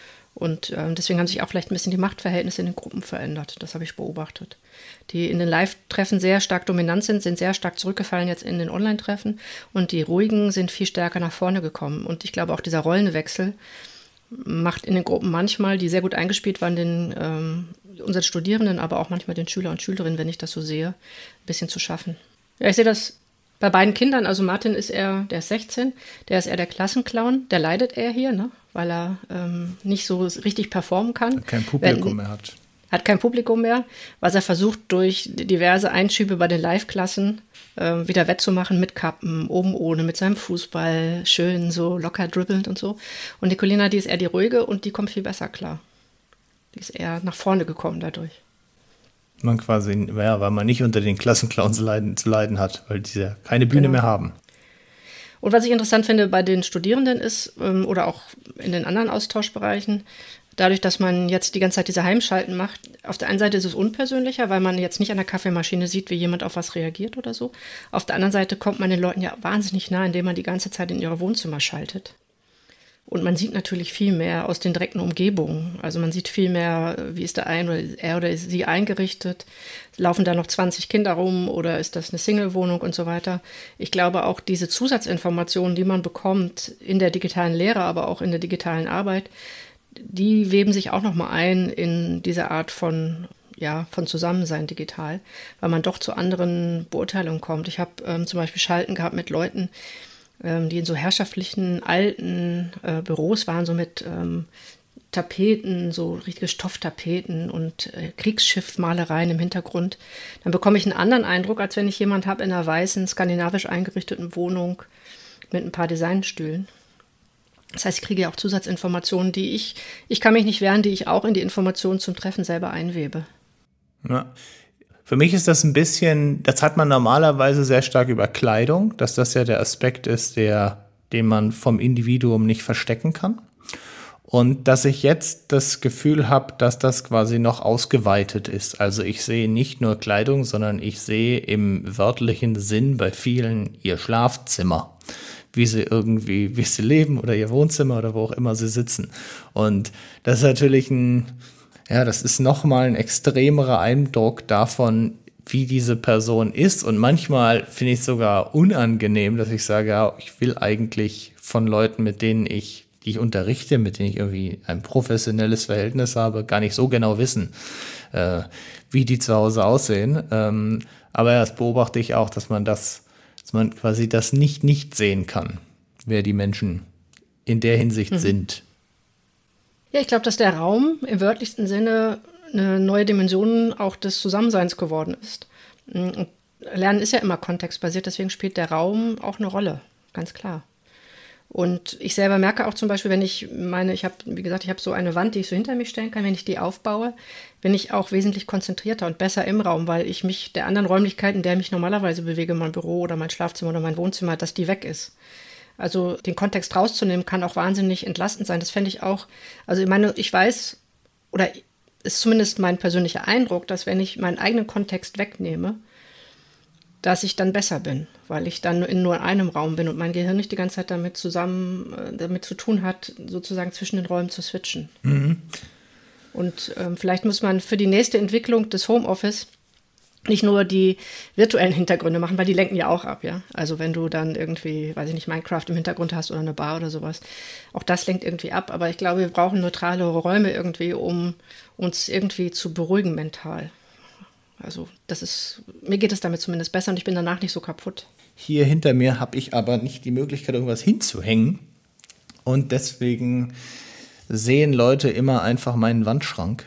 Und deswegen haben sich auch vielleicht ein bisschen die Machtverhältnisse in den Gruppen verändert. Das habe ich beobachtet. Die in den Live-Treffen sehr stark dominant sind sehr stark zurückgefallen jetzt in den Online-Treffen. Und die ruhigen sind viel stärker nach vorne gekommen. Und ich glaube, auch dieser Rollenwechsel macht in den Gruppen manchmal, die sehr gut eingespielt waren, unseren Studierenden, aber auch manchmal den Schüler und Schülerinnen, wenn ich das so sehe, ein bisschen zu schaffen. Ja, ich sehe das bei beiden Kindern. Also Martin der ist 16, der ist eher der Klassenclown, der leidet eher hier, ne? Weil er nicht so richtig performen kann. Kein Publikum mehr hat. Hat kein Publikum mehr, was er versucht durch diverse Einschübe bei den Live-Klassen wieder wettzumachen mit Kappen, oben ohne, mit seinem Fußball, schön so locker dribbelnd und so. Und Nicolina, die ist eher die ruhige und die kommt viel besser klar. Die ist eher nach vorne gekommen dadurch. Man quasi, weil man nicht unter den Klassenclowns zu leiden hat, weil die ja keine Bühne mehr haben. Und was ich interessant finde bei den Studierenden ist, oder auch in den anderen Austauschbereichen, dadurch, dass man jetzt die ganze Zeit diese Heimschalten macht, auf der einen Seite ist es unpersönlicher, weil man jetzt nicht an der Kaffeemaschine sieht, wie jemand auf was reagiert oder so. Auf der anderen Seite kommt man den Leuten ja wahnsinnig nah, indem man die ganze Zeit in ihre Wohnzimmer schaltet. Und man sieht natürlich viel mehr aus den direkten Umgebungen. Also man sieht viel mehr, wie ist er oder sie eingerichtet. Laufen da noch 20 Kinder rum oder ist das eine Single-Wohnung und so weiter. Ich glaube auch diese Zusatzinformationen, die man bekommt in der digitalen Lehre, aber auch in der digitalen Arbeit, die weben sich auch nochmal ein in diese Art von Zusammensein digital, weil man doch zu anderen Beurteilungen kommt. Ich habe zum Beispiel Schalten gehabt mit Leuten, die in so herrschaftlichen alten Büros waren, so mit Tapeten, so richtige Stofftapeten und Kriegsschiffmalereien im Hintergrund. Dann bekomme ich einen anderen Eindruck, als wenn ich jemanden habe in einer weißen, skandinavisch eingerichteten Wohnung mit ein paar Designstühlen. Das heißt, ich kriege ja auch Zusatzinformationen, die ich kann mich nicht wehren, die ich auch in die Informationen zum Treffen selber einwebe. Ja. Für mich ist das ein bisschen, das hat man normalerweise sehr stark über Kleidung, dass das ja der Aspekt ist, den man vom Individuum nicht verstecken kann. Und dass ich jetzt das Gefühl habe, dass das quasi noch ausgeweitet ist. Also ich sehe nicht nur Kleidung, sondern ich sehe im wörtlichen Sinn bei vielen ihr Schlafzimmer, wie sie leben oder ihr Wohnzimmer oder wo auch immer sie sitzen. Und das ist natürlich das ist nochmal ein extremerer Eindruck davon, wie diese Person ist. Und manchmal finde ich es sogar unangenehm, dass ich sage, ja, ich will eigentlich von Leuten, die ich unterrichte, mit denen ich irgendwie ein professionelles Verhältnis habe, gar nicht so genau wissen, wie die zu Hause aussehen. Aber das beobachte ich auch, dass man quasi das nicht sehen kann, wer die Menschen in der Hinsicht sind. Ja, ich glaube, dass der Raum im wörtlichsten Sinne eine neue Dimension auch des Zusammenseins geworden ist. Und Lernen ist ja immer kontextbasiert, deswegen spielt der Raum auch eine Rolle, ganz klar. Und ich selber merke auch zum Beispiel, wenn ich habe so eine Wand, die ich so hinter mich stellen kann, wenn ich die aufbaue, bin ich auch wesentlich konzentrierter und besser im Raum, weil ich mich der anderen Räumlichkeiten, in der ich mich normalerweise bewege, mein Büro oder mein Schlafzimmer oder mein Wohnzimmer, dass die weg ist. Also den Kontext rauszunehmen, kann auch wahnsinnig entlastend sein. Das fände ich auch, also ich weiß, oder ist zumindest mein persönlicher Eindruck, dass wenn ich meinen eigenen Kontext wegnehme, dass ich dann besser bin, weil ich dann in nur einem Raum bin und mein Gehirn nicht die ganze Zeit damit zu tun hat, sozusagen zwischen den Räumen zu switchen. Mhm. Und vielleicht muss man für die nächste Entwicklung des Homeoffice nicht nur die virtuellen Hintergründe machen, weil die lenken ja auch ab, ja. Also wenn du dann irgendwie, weiß ich nicht, Minecraft im Hintergrund hast oder eine Bar oder sowas, auch das lenkt irgendwie ab. Aber ich glaube, wir brauchen neutralere Räume irgendwie, um uns irgendwie zu beruhigen mental. Also mir geht es damit zumindest besser und ich bin danach nicht so kaputt. Hier hinter mir habe ich aber nicht die Möglichkeit, irgendwas hinzuhängen. Und deswegen sehen Leute immer einfach meinen Wandschrank.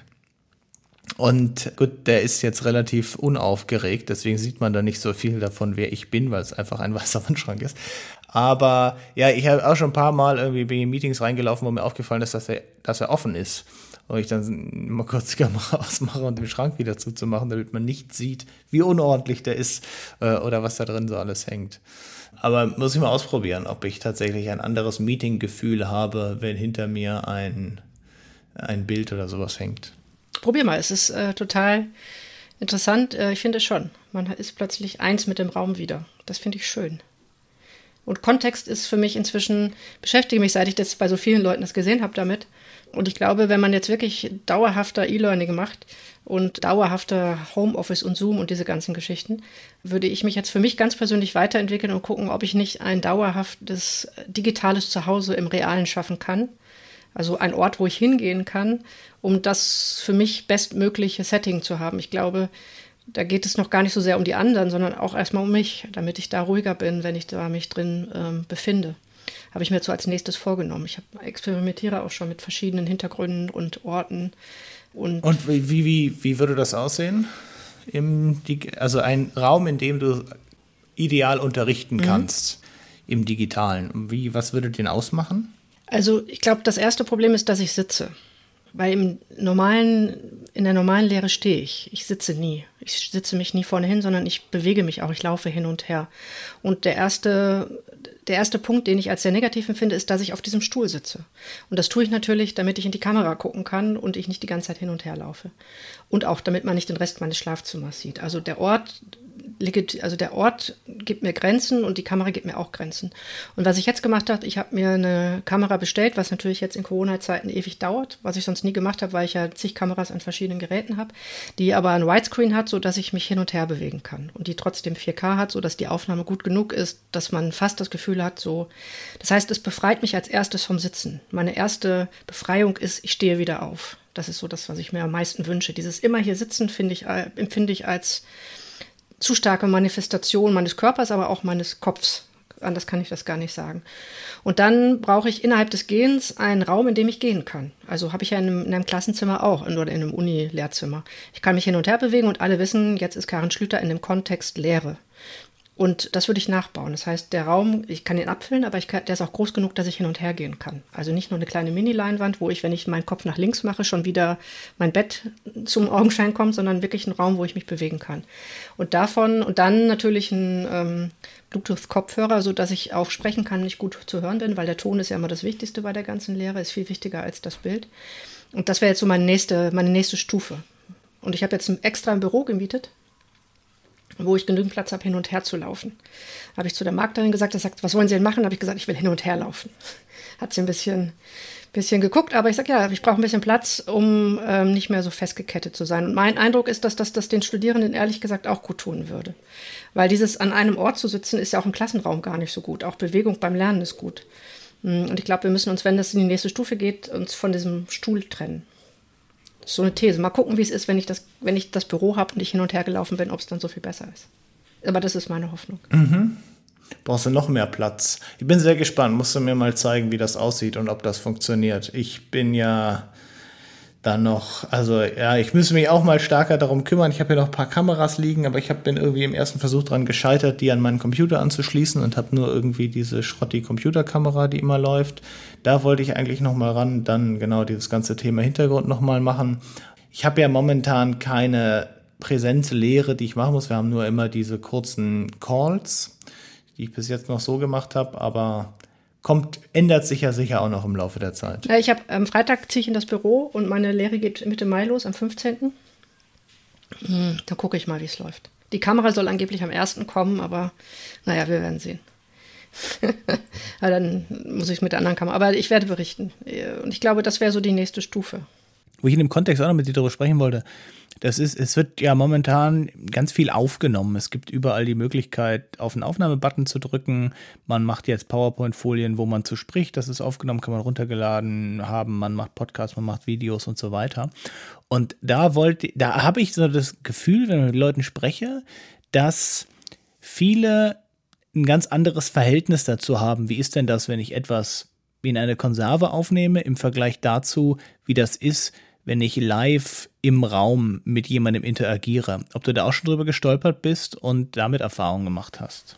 Und gut, der ist jetzt relativ unaufgeregt, deswegen sieht man da nicht so viel davon, wer ich bin, weil es einfach ein weißer Wandschrank ist. Aber ja, ich habe auch schon ein paar Mal irgendwie in Meetings reingelaufen, wo mir aufgefallen ist, dass er offen ist. Und ich dann mal kurz die Kamera ausmache und den Schrank wieder zuzumachen, damit man nicht sieht, wie unordentlich der ist oder was da drin so alles hängt. Aber muss ich mal ausprobieren, ob ich tatsächlich ein anderes Meeting-Gefühl habe, wenn hinter mir ein Bild oder sowas hängt. Probier mal, es ist total interessant. Ich finde schon, man ist plötzlich eins mit dem Raum wieder. Das finde ich schön. Und Kontext ist für mich inzwischen, beschäftige mich, seit ich das bei so vielen Leuten das gesehen habe damit. Und ich glaube, wenn man jetzt wirklich dauerhafter E-Learning macht und dauerhafter Homeoffice und Zoom und diese ganzen Geschichten, würde ich mich jetzt für mich ganz persönlich weiterentwickeln und gucken, ob ich nicht ein dauerhaftes digitales Zuhause im Realen schaffen kann. Also ein Ort, wo ich hingehen kann, um das für mich bestmögliche Setting zu haben. Ich glaube, da geht es noch gar nicht so sehr um die anderen, sondern auch erstmal um mich, damit ich da ruhiger bin, wenn ich da mich drin befinde. Habe ich mir jetzt so als nächstes vorgenommen. Ich experimentiere auch schon mit verschiedenen Hintergründen und Orten. Und wie würde das aussehen? Also ein Raum, in dem du ideal unterrichten kannst, im Digitalen. Was würde den ausmachen? Also ich glaube, das erste Problem ist, dass ich sitze. Weil in der normalen Lehre stehe ich. Ich sitze nie. Ich sitze mich nie vorne hin, sondern ich bewege mich auch. Ich laufe hin und her. Und der erste Punkt, den ich als sehr negativ empfinde, ist, dass ich auf diesem Stuhl sitze. Und das tue ich natürlich, damit ich in die Kamera gucken kann und ich nicht die ganze Zeit hin und her laufe. Und auch, damit man nicht den Rest meines Schlafzimmers sieht. Also der Ort gibt mir Grenzen und die Kamera gibt mir auch Grenzen. Und was ich jetzt gemacht habe, ich habe mir eine Kamera bestellt, was natürlich jetzt in Corona-Zeiten ewig dauert, was ich sonst nie gemacht habe, weil ich ja zig Kameras an verschiedenen Geräten habe, die aber ein Widescreen hat, sodass ich mich hin und her bewegen kann. Und die trotzdem 4K hat, sodass die Aufnahme gut genug ist, dass man fast das Gefühl hat, so. Das heißt, es befreit mich als erstes vom Sitzen. Meine erste Befreiung ist, ich stehe wieder auf. Das ist so das, was ich mir am meisten wünsche. Dieses immer hier sitzen empfinde ich als zu starke Manifestation meines Körpers, aber auch meines Kopfs. Anders kann ich das gar nicht sagen. Und dann brauche ich innerhalb des Gehens einen Raum, in dem ich gehen kann. Also habe ich ja in einem Klassenzimmer auch oder in einem Uni-Lehrzimmer. Ich kann mich hin und her bewegen und alle wissen, jetzt ist Karin Schlüter in dem Kontext Lehre. Und das würde ich nachbauen. Das heißt, der Raum, ich kann ihn abfüllen, aber der ist auch groß genug, dass ich hin und her gehen kann. Also nicht nur eine kleine Mini-Leinwand, wo ich, wenn ich meinen Kopf nach links mache, schon wieder mein Bett zum Augenschein kommt, sondern wirklich ein Raum, wo ich mich bewegen kann. Und dann natürlich ein Bluetooth-Kopfhörer, sodass ich auch sprechen kann, nicht gut zu hören bin, weil der Ton ist ja immer das Wichtigste bei der ganzen Lehre, ist viel wichtiger als das Bild. Und das wäre jetzt so meine nächste Stufe. Und ich habe jetzt extra ein Büro gemietet, wo ich genügend Platz habe, hin und her zu laufen. Habe ich zu der Magderin gesagt, was wollen Sie denn machen? Habe ich gesagt, ich will hin und her laufen. Hat sie ein bisschen geguckt, aber ich sage, ja, ich brauche ein bisschen Platz, um nicht mehr so festgekettet zu sein. Und mein Eindruck ist, dass das den Studierenden ehrlich gesagt auch gut tun würde. Weil dieses an einem Ort zu sitzen, ist ja auch im Klassenraum gar nicht so gut. Auch Bewegung beim Lernen ist gut. Und ich glaube, wir müssen uns, wenn das in die nächste Stufe geht, uns von diesem Stuhl trennen. Das ist so eine These. Mal gucken, wie es ist, wenn ich das Büro habe und ich hin und her gelaufen bin, ob es dann so viel besser ist. Aber das ist meine Hoffnung. Mhm. Brauchst du noch mehr Platz? Ich bin sehr gespannt. Musst du mir mal zeigen, wie das aussieht und ob das funktioniert. Ich bin ja dann noch, also ja, ich müsste mich auch mal stärker darum kümmern. Ich habe hier noch ein paar Kameras liegen, aber bin irgendwie im ersten Versuch dran gescheitert, die an meinen Computer anzuschließen und habe nur irgendwie diese Schrotti-Computerkamera, die immer läuft. Da wollte ich eigentlich noch mal ran, dann genau dieses ganze Thema Hintergrund noch mal machen. Ich habe ja momentan keine Präsenzlehre, die ich machen muss. Wir haben nur immer diese kurzen Calls, die ich bis jetzt noch so gemacht habe, aber ändert sich ja sicher auch noch im Laufe der Zeit. Ja, am Freitag ziehe ich in das Büro und meine Lehre geht Mitte Mai los, am 15. Da gucke ich mal, wie es läuft. Die Kamera soll angeblich am 1. kommen, aber naja, wir werden sehen. Dann muss ich es mit der anderen Kamera. Aber ich werde berichten. Und ich glaube, das wäre so die nächste Stufe. Wo ich in dem Kontext auch noch mit dir darüber sprechen wollte, es wird ja momentan ganz viel aufgenommen. Es gibt überall die Möglichkeit, auf den Aufnahmebutton zu drücken. Man macht jetzt PowerPoint-Folien, wo man zu spricht. Das ist aufgenommen, kann man runtergeladen haben. Man macht Podcasts, man macht Videos und so weiter. Und da habe ich so das Gefühl, wenn ich mit Leuten spreche, dass viele ein ganz anderes Verhältnis dazu haben. Wie ist denn das, wenn ich etwas wie in eine Konserve aufnehme, im Vergleich dazu, wie das ist, wenn ich live im Raum mit jemandem interagiere? Ob du da auch schon drüber gestolpert bist und damit Erfahrungen gemacht hast?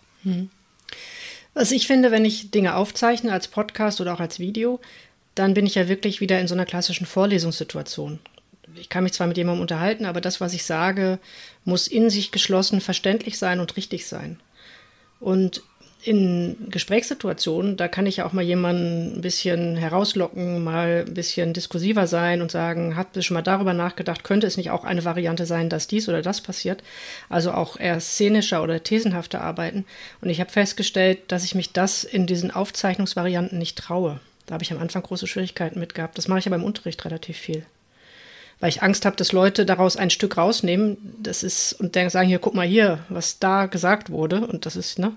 Also ich finde, wenn ich Dinge aufzeichne als Podcast oder auch als Video, dann bin ich ja wirklich wieder in so einer klassischen Vorlesungssituation. Ich kann mich zwar mit jemandem unterhalten, aber das, was ich sage, muss in sich geschlossen verständlich sein und richtig sein. Und in Gesprächssituationen, da kann ich ja auch mal jemanden ein bisschen herauslocken, mal ein bisschen diskursiver sein und sagen, habt ihr schon mal darüber nachgedacht, könnte es nicht auch eine Variante sein, dass dies oder das passiert? Also auch eher szenischer oder thesenhafter arbeiten. Und ich habe festgestellt, dass ich mich das in diesen Aufzeichnungsvarianten nicht traue. Da habe ich am Anfang große Schwierigkeiten mit gehabt. Das mache ich aber im Unterricht relativ viel. Weil ich Angst habe, dass Leute daraus ein Stück rausnehmen, und dann sagen, hier, guck mal hier, was da gesagt wurde. Und das ist,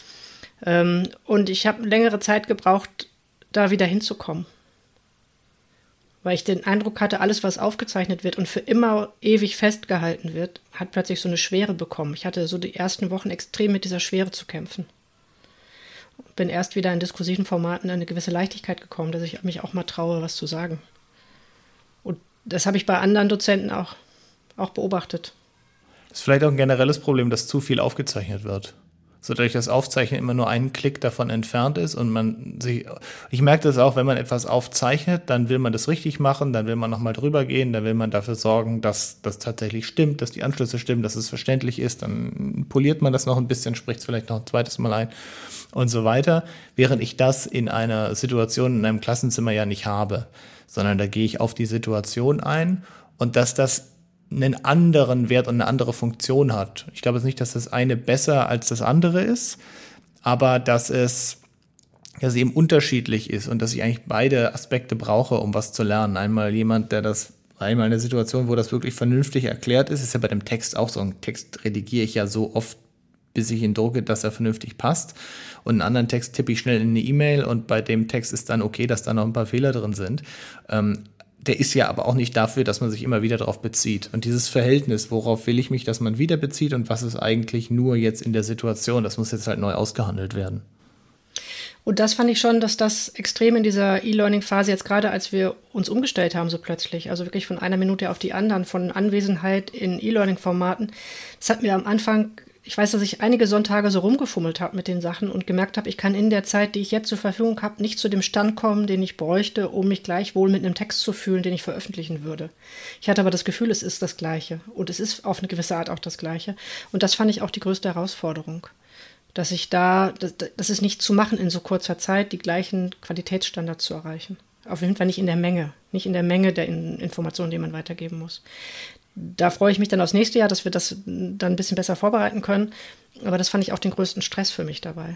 und ich habe längere Zeit gebraucht, da wieder hinzukommen. Weil ich den Eindruck hatte, alles, was aufgezeichnet wird und für immer ewig festgehalten wird, hat plötzlich so eine Schwere bekommen. Ich hatte so die ersten Wochen extrem mit dieser Schwere zu kämpfen. Bin erst wieder in diskursiven Formaten in eine gewisse Leichtigkeit gekommen, dass ich mich auch mal traue, was zu sagen. Und das habe ich bei anderen Dozenten auch beobachtet. Das ist vielleicht auch ein generelles Problem, dass zu viel aufgezeichnet wird. So dadurch das Aufzeichnen immer nur einen Klick davon entfernt ist und ich merke das auch, wenn man etwas aufzeichnet, dann will man das richtig machen, dann will man nochmal drüber gehen, dann will man dafür sorgen, dass das tatsächlich stimmt, dass die Anschlüsse stimmen, dass es verständlich ist, dann poliert man das noch ein bisschen, spricht es vielleicht noch ein zweites Mal ein und so weiter, während ich das in einer Situation in einem Klassenzimmer ja nicht habe, sondern da gehe ich auf die Situation ein und dass das einen anderen Wert und eine andere Funktion hat. Ich glaube jetzt nicht, dass das eine besser als das andere ist, aber dass es eben unterschiedlich ist und dass ich eigentlich beide Aspekte brauche, um was zu lernen. Einmal eine Situation, wo das wirklich vernünftig erklärt ist ja bei dem Text auch so. Einen Text redigiere ich ja so oft, bis ich ihn drucke, dass er vernünftig passt. Und einen anderen Text tippe ich schnell in eine E-Mail und bei dem Text ist dann okay, dass da noch ein paar Fehler drin sind. Der ist ja aber auch nicht dafür, dass man sich immer wieder darauf bezieht. Und dieses Verhältnis, worauf will ich mich, dass man wieder bezieht und was ist eigentlich nur jetzt in der Situation, das muss jetzt halt neu ausgehandelt werden. Und das fand ich schon, dass das extrem in dieser E-Learning-Phase jetzt gerade, als wir uns umgestellt haben so plötzlich, also wirklich von einer Minute auf die anderen, von Anwesenheit in E-Learning-Formaten, das hat mir am Anfang, ich weiß, dass ich einige Sonntage so rumgefummelt habe mit den Sachen und gemerkt habe, ich kann in der Zeit, die ich jetzt zur Verfügung habe, nicht zu dem Stand kommen, den ich bräuchte, um mich gleichwohl mit einem Text zu fühlen, den ich veröffentlichen würde. Ich hatte aber das Gefühl, es ist das Gleiche und es ist auf eine gewisse Art auch das Gleiche. Und das fand ich auch die größte Herausforderung, dass das ist nicht zu machen in so kurzer Zeit, die gleichen Qualitätsstandards zu erreichen. Auf jeden Fall nicht in der Menge der Informationen, die man weitergeben muss. Da freue ich mich dann aufs nächste Jahr, dass wir das dann ein bisschen besser vorbereiten können. Aber das fand ich auch den größten Stress für mich dabei.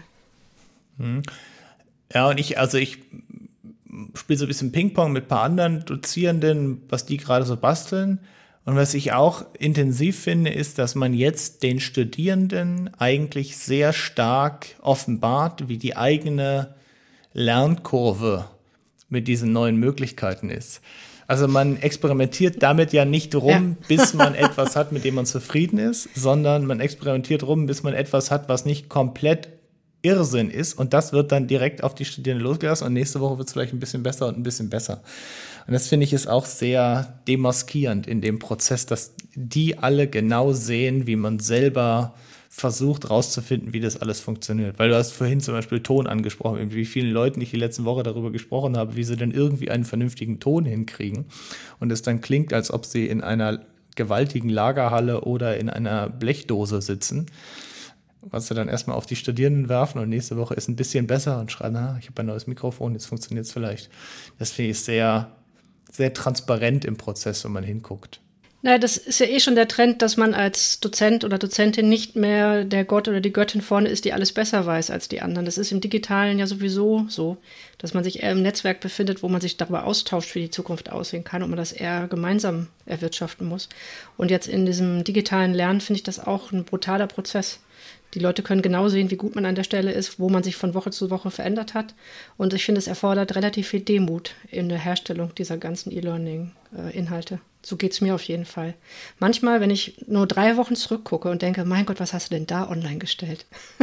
Ja, und ich spiele so ein bisschen Ping-Pong mit ein paar anderen Dozierenden, was die gerade so basteln. Und was ich auch intensiv finde, ist, dass man jetzt den Studierenden eigentlich sehr stark offenbart, wie die eigene Lernkurve mit diesen neuen Möglichkeiten ist. Also man experimentiert damit ja nicht rum, bis man etwas hat, mit dem man zufrieden ist, sondern man experimentiert rum, bis man etwas hat, was nicht komplett Irrsinn ist und das wird dann direkt auf die Studierenden losgelassen und nächste Woche wird es vielleicht ein bisschen besser und ein bisschen besser. Und das finde ich ist auch sehr demaskierend in dem Prozess, dass die alle genau sehen, wie man selber versucht rauszufinden, wie das alles funktioniert. Weil du hast vorhin zum Beispiel Ton angesprochen, mit wie vielen Leuten ich die letzten Woche darüber gesprochen habe, wie sie denn irgendwie einen vernünftigen Ton hinkriegen und es dann klingt, als ob sie in einer gewaltigen Lagerhalle oder in einer Blechdose sitzen, was sie dann erstmal auf die Studierenden werfen und nächste Woche ist ein bisschen besser und schreiben, ich habe ein neues Mikrofon, jetzt funktioniert es vielleicht. Das finde ich sehr, sehr transparent im Prozess, wenn man hinguckt. Naja, das ist ja schon der Trend, dass man als Dozent oder Dozentin nicht mehr der Gott oder die Göttin vorne ist, die alles besser weiß als die anderen. Das ist im Digitalen ja sowieso so, dass man sich eher im Netzwerk befindet, wo man sich darüber austauscht, wie die Zukunft aussehen kann und man das eher gemeinsam erwirtschaften muss. Und jetzt in diesem digitalen Lernen finde ich das auch ein brutaler Prozess. Die Leute können genau sehen, wie gut man an der Stelle ist, wo man sich von Woche zu Woche verändert hat. Und ich finde, es erfordert relativ viel Demut in der Herstellung dieser ganzen E-Learning-Inhalte. So geht es mir auf jeden Fall. Manchmal, wenn ich nur 3 Wochen zurückgucke und denke, mein Gott, was hast du denn da online gestellt?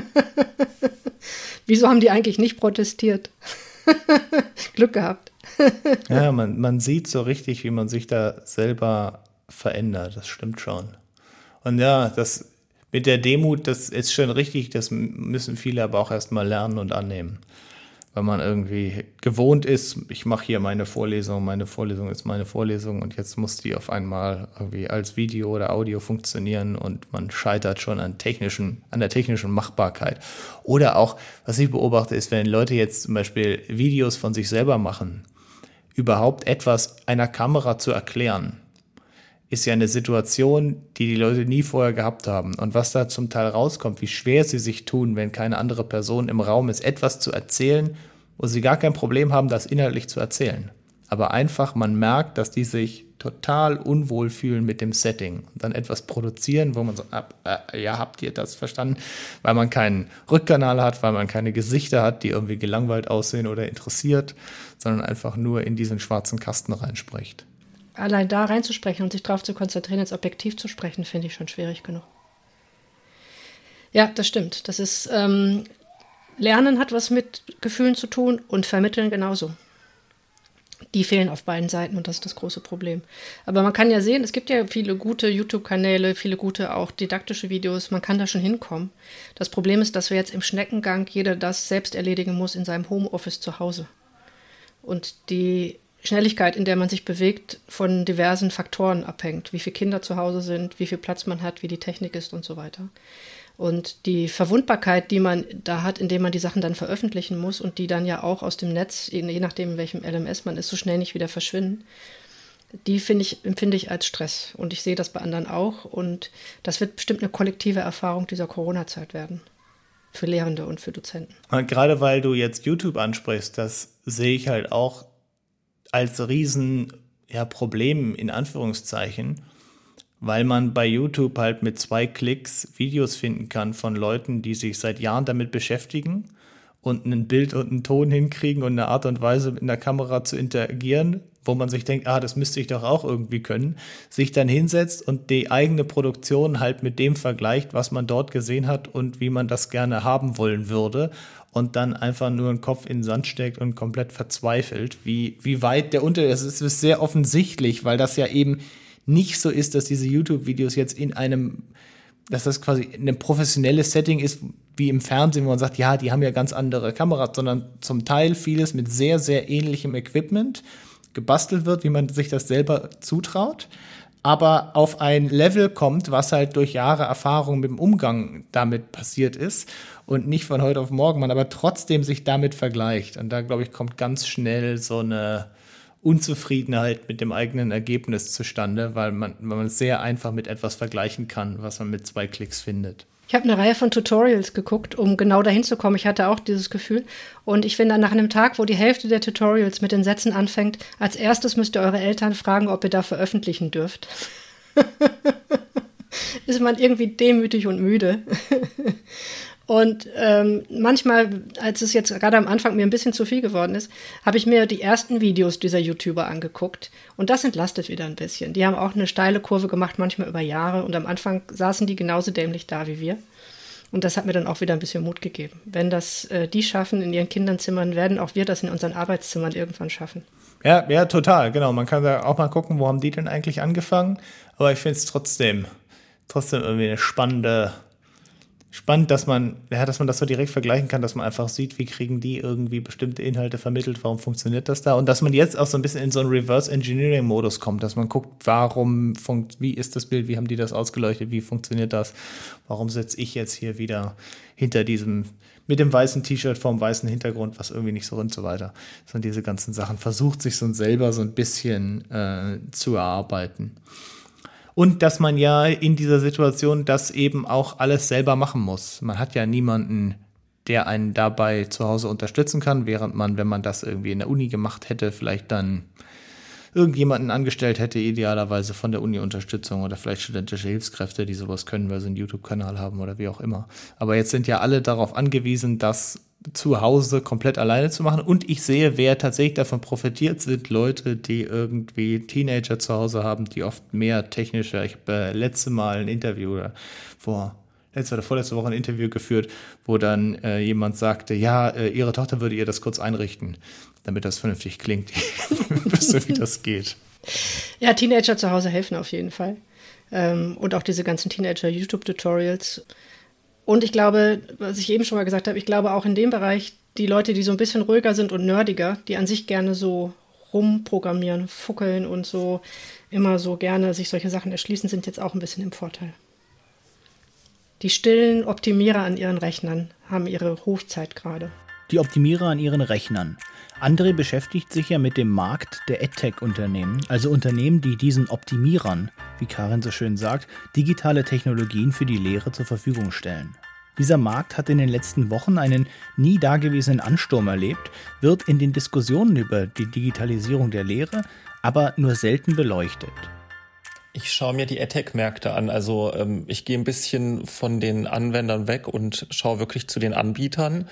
Wieso haben die eigentlich nicht protestiert? Glück gehabt. Ja, man sieht so richtig, wie man sich da selber verändert. Das stimmt schon. Und ja, das mit der Demut, das ist schon richtig, das müssen viele aber auch erstmal lernen und annehmen. Weil man irgendwie gewohnt ist, ich mache hier meine Vorlesung ist meine Vorlesung und jetzt muss die auf einmal irgendwie als Video oder Audio funktionieren und man scheitert schon an der technischen Machbarkeit. Oder auch, was ich beobachte, ist, wenn Leute jetzt zum Beispiel Videos von sich selber machen, überhaupt etwas einer Kamera zu erklären, ist ja eine Situation, die Leute nie vorher gehabt haben. Und was da zum Teil rauskommt, wie schwer sie sich tun, wenn keine andere Person im Raum ist, etwas zu erzählen, wo sie gar kein Problem haben, das inhaltlich zu erzählen. Aber einfach, man merkt, dass die sich total unwohl fühlen mit dem Setting und dann etwas produzieren, wo man so, ja, habt ihr das verstanden? Weil man keinen Rückkanal hat, weil man keine Gesichter hat, die irgendwie gelangweilt aussehen oder interessiert, sondern einfach nur in diesen schwarzen Kasten reinspricht. Allein da reinzusprechen und sich darauf zu konzentrieren, jetzt objektiv zu sprechen, finde ich schon schwierig genug. Ja, das stimmt. Das ist, Lernen hat was mit Gefühlen zu tun und Vermitteln genauso. Die fehlen auf beiden Seiten und das ist das große Problem. Aber man kann ja sehen, es gibt ja viele gute YouTube-Kanäle, viele gute auch didaktische Videos, man kann da schon hinkommen. Das Problem ist, dass wir jetzt im Schneckengang jeder das selbst erledigen muss in seinem Homeoffice zu Hause. Und die Schnelligkeit, in der man sich bewegt, von diversen Faktoren abhängt. Wie viele Kinder zu Hause sind, wie viel Platz man hat, wie die Technik ist und so weiter. Und die Verwundbarkeit, die man da hat, indem man die Sachen dann veröffentlichen muss und die dann ja auch aus dem Netz, je nachdem in welchem LMS man ist, so schnell nicht wieder verschwinden, die empfinde ich als Stress. Und ich sehe das bei anderen auch. Und das wird bestimmt eine kollektive Erfahrung dieser Corona-Zeit werden. Für Lehrende und für Dozenten. Und gerade weil du jetzt YouTube ansprichst, das sehe ich halt auch als Problem in Anführungszeichen, weil man bei YouTube halt mit 2 Klicks Videos finden kann von Leuten, die sich seit Jahren damit beschäftigen und ein Bild und einen Ton hinkriegen und eine Art und Weise mit einer Kamera zu interagieren, wo man sich denkt, das müsste ich doch auch irgendwie können, sich dann hinsetzt und die eigene Produktion halt mit dem vergleicht, was man dort gesehen hat und wie man das gerne haben wollen würde und dann einfach nur den Kopf in den Sand steckt und komplett verzweifelt, wie weit der Unterschied ist. Es ist sehr offensichtlich, weil das ja eben nicht so ist, dass diese YouTube-Videos jetzt dass das quasi ein professionelles Setting ist, wie im Fernsehen, wo man sagt, ja, die haben ja ganz andere Kameras, sondern zum Teil vieles mit sehr, sehr ähnlichem Equipment gebastelt wird, wie man sich das selber zutraut, aber auf ein Level kommt, was halt durch Jahre Erfahrung mit dem Umgang damit passiert ist und nicht von heute auf morgen, man aber trotzdem sich damit vergleicht. Und da, glaube ich, kommt ganz schnell so eine Unzufriedenheit mit dem eigenen Ergebnis zustande, weil man sehr einfach mit etwas vergleichen kann, was man mit 2 Klicks findet. Ich habe eine Reihe von Tutorials geguckt, um genau dahin zu kommen. Ich hatte auch dieses Gefühl. Und ich finde, nach einem Tag, wo die Hälfte der Tutorials mit den Sätzen anfängt, als erstes müsst ihr eure Eltern fragen, ob ihr da veröffentlichen dürft. Ist man irgendwie demütig und müde. Und manchmal, als es jetzt gerade am Anfang mir ein bisschen zu viel geworden ist, habe ich mir die ersten Videos dieser YouTuber angeguckt. Und das entlastet wieder ein bisschen. Die haben auch eine steile Kurve gemacht, manchmal über Jahre. Und am Anfang saßen die genauso dämlich da wie wir. Und das hat mir dann auch wieder ein bisschen Mut gegeben. Wenn das die schaffen in ihren Kinderzimmern, werden auch wir das in unseren Arbeitszimmern irgendwann schaffen. Ja, total, genau. Man kann da auch mal gucken, wo haben die denn eigentlich angefangen. Aber ich finde es trotzdem irgendwie eine spannend, dass man das so direkt vergleichen kann, dass man einfach sieht, wie kriegen die irgendwie bestimmte Inhalte vermittelt, warum funktioniert das da? Und dass man jetzt auch so ein bisschen in so einen Reverse-Engineering-Modus kommt, dass man guckt, wie ist das Bild, wie haben die das ausgeleuchtet, wie funktioniert das? Warum sitze ich jetzt hier wieder hinter diesem, mit dem weißen T-Shirt vorm weißen Hintergrund, was irgendwie nicht so und so weiter. So diese ganzen Sachen versucht sich so selber so ein bisschen zu erarbeiten. Und dass man ja in dieser Situation das eben auch alles selber machen muss. Man hat ja niemanden, der einen dabei zu Hause unterstützen kann, während man, wenn man das irgendwie in der Uni gemacht hätte, vielleicht dann irgendjemanden angestellt hätte, idealerweise von der Uni Unterstützung oder vielleicht studentische Hilfskräfte, die sowas können, weil sie einen YouTube-Kanal haben oder wie auch immer. Aber jetzt sind ja alle darauf angewiesen, das zu Hause komplett alleine zu machen. Und ich sehe, wer tatsächlich davon profitiert, sind Leute, die irgendwie Teenager zu Hause haben, die oft mehr technischer. Ich habe letzte oder vorletzte Woche ein Interview geführt, wo dann jemand sagte, ihre Tochter würde ihr das kurz einrichten, damit das vernünftig klingt. Wisst ihr, wie das geht? Ja, Teenager zu Hause helfen auf jeden Fall. Und auch diese ganzen Teenager-YouTube-Tutorials. Und ich glaube, was ich eben schon mal gesagt habe, ich glaube auch in dem Bereich, die Leute, die so ein bisschen ruhiger sind und nerdiger, die an sich gerne so rumprogrammieren, fuckeln und so immer so gerne sich solche Sachen erschließen, sind jetzt auch ein bisschen im Vorteil. Die stillen Optimierer an ihren Rechnern haben ihre Hochzeit gerade. Die Optimierer an ihren Rechnern. André beschäftigt sich ja mit dem Markt der EdTech-Unternehmen, also Unternehmen, die diesen Optimierern, wie Karin so schön sagt, digitale Technologien für die Lehre zur Verfügung stellen. Dieser Markt hat in den letzten Wochen einen nie dagewesenen Ansturm erlebt, wird in den Diskussionen über die Digitalisierung der Lehre aber nur selten beleuchtet. Ich schaue mir die EdTech-Märkte an. Also ich gehe ein bisschen von den Anwendern weg und schaue wirklich zu den Anbietern.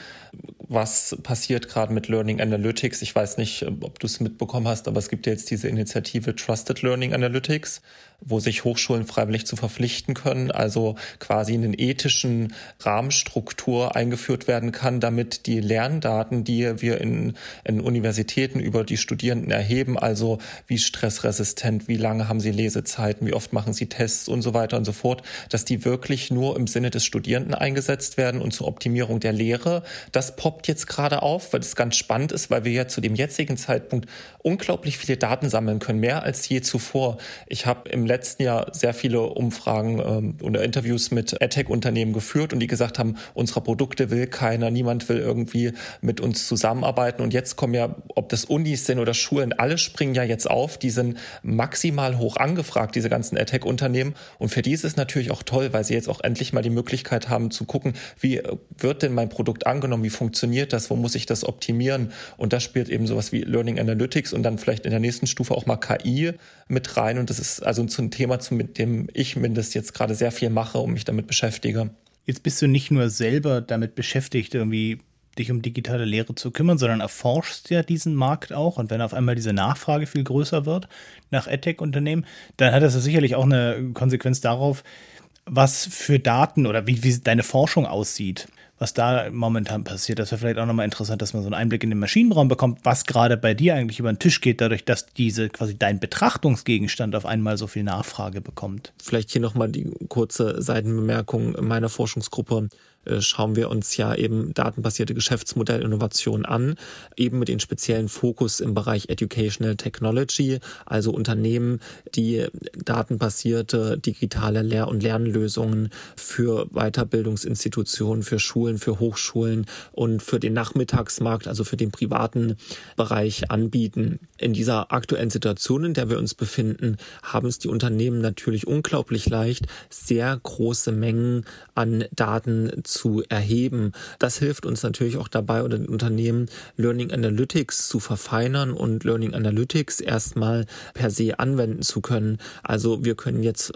Was passiert gerade mit Learning Analytics? Ich weiß nicht, ob du es mitbekommen hast, aber es gibt ja jetzt diese Initiative Trusted Learning Analytics, wo sich Hochschulen freiwillig zu verpflichten können, also quasi in den ethischen Rahmenstruktur eingeführt werden kann, damit die Lerndaten, die wir in Universitäten über die Studierenden erheben, also wie stressresistent, wie lange haben sie Lesezeiten, wie oft machen sie Tests und so weiter und so fort, dass die wirklich nur im Sinne des Studierenden eingesetzt werden und zur Optimierung der Lehre. Das poppt jetzt gerade auf, weil es ganz spannend ist, weil wir ja zu dem jetzigen Zeitpunkt unglaublich viele Daten sammeln können, mehr als je zuvor. Ich habe im letzten Jahr sehr viele Umfragen oder Interviews mit EdTech-Unternehmen geführt und die gesagt haben, unsere Produkte will keiner, niemand will irgendwie mit uns zusammenarbeiten. Und jetzt kommen ja, ob das Unis sind oder Schulen, alle springen ja jetzt auf, die sind maximal hoch angefragt, diese ganzen EdTech-Unternehmen. Und für die ist es natürlich auch toll, weil sie jetzt auch endlich mal die Möglichkeit haben zu gucken, wie wird denn mein Produkt angenommen, wie funktioniert das, wo muss ich das optimieren? Und da spielt eben sowas wie Learning Analytics und dann vielleicht in der nächsten Stufe auch mal KI mit rein. Und das ist also ein Thema, mit dem ich mindestens jetzt gerade sehr viel mache und mich damit beschäftige. Jetzt bist du nicht nur selber damit beschäftigt, irgendwie dich um digitale Lehre zu kümmern, sondern erforschst ja diesen Markt auch. Und wenn auf einmal diese Nachfrage viel größer wird nach EdTech-Unternehmen, dann hat das sicherlich auch eine Konsequenz darauf, was für Daten oder wie deine Forschung aussieht, was da momentan passiert. Das wäre vielleicht auch nochmal interessant, dass man so einen Einblick in den Maschinenraum bekommt, was gerade bei dir eigentlich über den Tisch geht, dadurch, dass quasi dein Betrachtungsgegenstand auf einmal so viel Nachfrage bekommt. Vielleicht hier nochmal die kurze Seitenbemerkung meiner Forschungsgruppe. Schauen wir uns ja eben datenbasierte Geschäftsmodellinnovationen an, eben mit dem speziellen Fokus im Bereich Educational Technology, also Unternehmen, die datenbasierte digitale Lehr- und Lernlösungen für Weiterbildungsinstitutionen, für Schulen, für Hochschulen und für den Nachmittagsmarkt, also für den privaten Bereich anbieten. In dieser aktuellen Situation, in der wir uns befinden, haben es die Unternehmen natürlich unglaublich leicht, sehr große Mengen an Daten zu erheben. Das hilft uns natürlich auch dabei, oder den Unternehmen Learning Analytics zu verfeinern und Learning Analytics erstmal per se anwenden zu können. Also wir können jetzt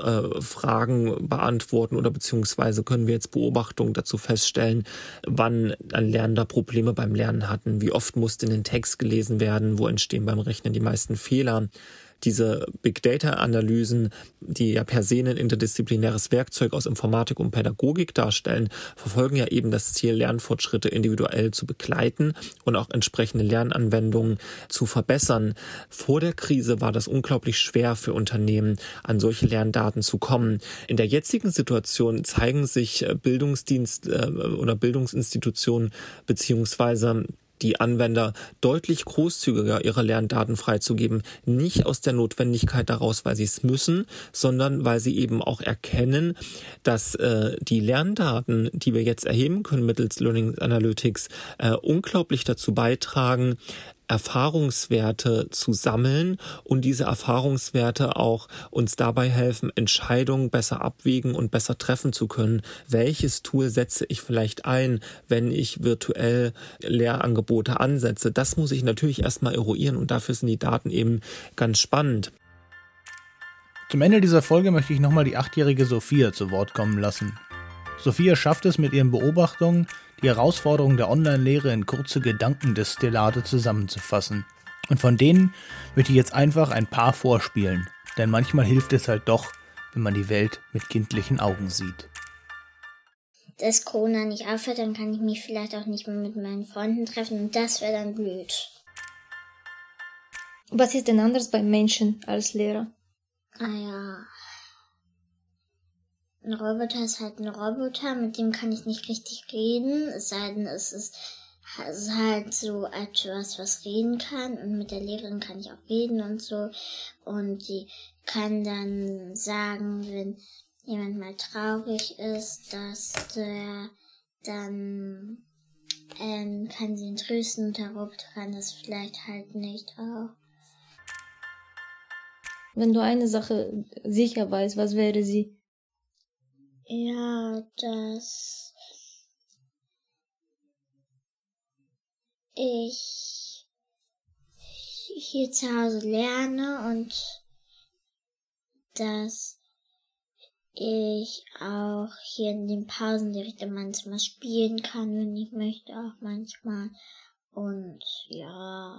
Fragen beantworten oder beziehungsweise können wir jetzt Beobachtungen dazu feststellen, wann ein Lernender Probleme beim Lernen hatten, wie oft musste in den Text gelesen werden, wo entstehen beim Rechnen die meisten Fehler. Diese Big-Data-Analysen, die ja per se ein interdisziplinäres Werkzeug aus Informatik und Pädagogik darstellen, verfolgen ja eben das Ziel, Lernfortschritte individuell zu begleiten und auch entsprechende Lernanwendungen zu verbessern. Vor der Krise war das unglaublich schwer für Unternehmen, an solche Lerndaten zu kommen. In der jetzigen Situation zeigen sich oder Bildungsinstitutionen beziehungsweise die Anwender deutlich großzügiger, ihre Lerndaten freizugeben. Nicht aus der Notwendigkeit daraus, weil sie es müssen, sondern weil sie eben auch erkennen, dass die Lerndaten, die wir jetzt erheben können mittels Learning Analytics, unglaublich dazu beitragen, Erfahrungswerte zu sammeln und diese Erfahrungswerte auch uns dabei helfen, Entscheidungen besser abwägen und besser treffen zu können. Welches Tool setze ich vielleicht ein, wenn ich virtuell Lehrangebote ansetze? Das muss ich natürlich erstmal eruieren und dafür sind die Daten eben ganz spannend. Zum Ende dieser Folge möchte ich nochmal die 8-jährige Sophia zu Wort kommen lassen. Sophia schafft es mit ihren Beobachtungen, die Herausforderungen der Online-Lehre in kurze Gedankendestillate zusammenzufassen. Und von denen möchte ich jetzt einfach ein paar vorspielen, denn manchmal hilft es halt doch, wenn man die Welt mit kindlichen Augen sieht. Dass Corona nicht aufhört, dann kann ich mich vielleicht auch nicht mehr mit meinen Freunden treffen und das wäre dann blöd. Was ist denn anders beim Menschen als Lehrer? Ein Roboter ist halt ein Roboter, mit dem kann ich nicht richtig reden, es sei denn, es ist halt so etwas, was reden kann, und mit der Lehrerin kann ich auch reden und so, und die kann dann sagen, wenn jemand mal traurig ist, dass der dann kann sie ihn trösten, und der Roboter kann das vielleicht halt nicht auch. Wenn du eine Sache sicher weißt, was wäre sie? Ja, dass ich hier zu Hause lerne und dass ich auch hier in den Pausen direkt manchmal spielen kann, wenn ich möchte, auch manchmal. Und ja.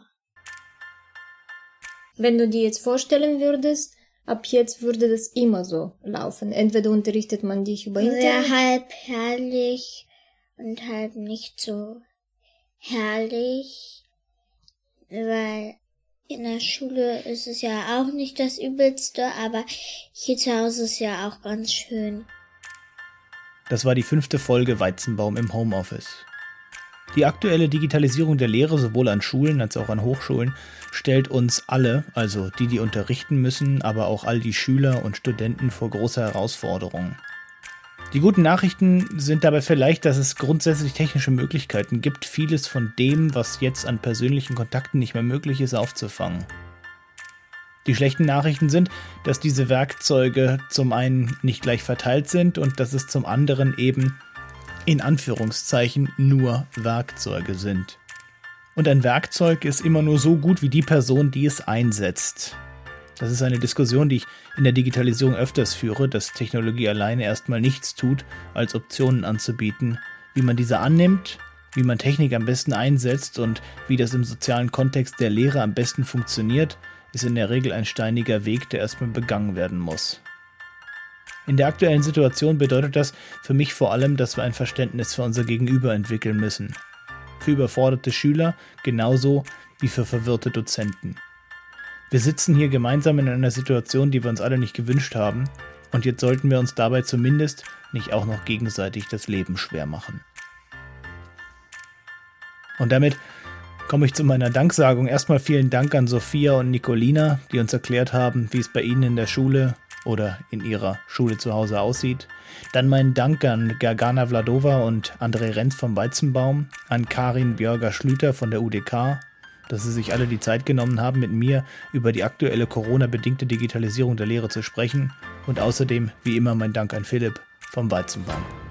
Wenn du dir jetzt vorstellen würdest, ab jetzt würde das immer so laufen. Entweder unterrichtet man dich über Internet. Ja, halb herrlich und halb nicht so herrlich, weil in der Schule ist es ja auch nicht das Übelste, aber hier zu Hause ist ja auch ganz schön. Das war die 5. Folge Weizenbaum im Homeoffice. Die aktuelle Digitalisierung der Lehre sowohl an Schulen als auch an Hochschulen stellt uns alle, also die unterrichten müssen, aber auch all die Schüler und Studenten vor große Herausforderungen. Die guten Nachrichten sind dabei vielleicht, dass es grundsätzlich technische Möglichkeiten gibt, vieles von dem, was jetzt an persönlichen Kontakten nicht mehr möglich ist, aufzufangen. Die schlechten Nachrichten sind, dass diese Werkzeuge zum einen nicht gleich verteilt sind und dass es zum anderen eben in Anführungszeichen nur Werkzeuge sind. Und ein Werkzeug ist immer nur so gut wie die Person, die es einsetzt. Das ist eine Diskussion, die ich in der Digitalisierung öfters führe, dass Technologie alleine erstmal nichts tut, als Optionen anzubieten. Wie man diese annimmt, wie man Technik am besten einsetzt und wie das im sozialen Kontext der Lehre am besten funktioniert, ist in der Regel ein steiniger Weg, der erstmal begangen werden muss. In der aktuellen Situation bedeutet das für mich vor allem, dass wir ein Verständnis für unser Gegenüber entwickeln müssen. Für überforderte Schüler genauso wie für verwirrte Dozenten. Wir sitzen hier gemeinsam in einer Situation, die wir uns alle nicht gewünscht haben, und jetzt sollten wir uns dabei zumindest nicht auch noch gegenseitig das Leben schwer machen. Und damit komme ich zu meiner Danksagung. Erstmal vielen Dank an Sophia und Nicolina, die uns erklärt haben, wie es bei ihnen in der Schule oder in ihrer Schule zu Hause aussieht. Dann meinen Dank an Gergana Vladova und André Renz vom Weizenbaum, an Karin Björger-Schlüter von der UDK, dass sie sich alle die Zeit genommen haben, mit mir über die aktuelle Corona-bedingte Digitalisierung der Lehre zu sprechen, und außerdem wie immer mein Dank an Philipp vom Weizenbaum.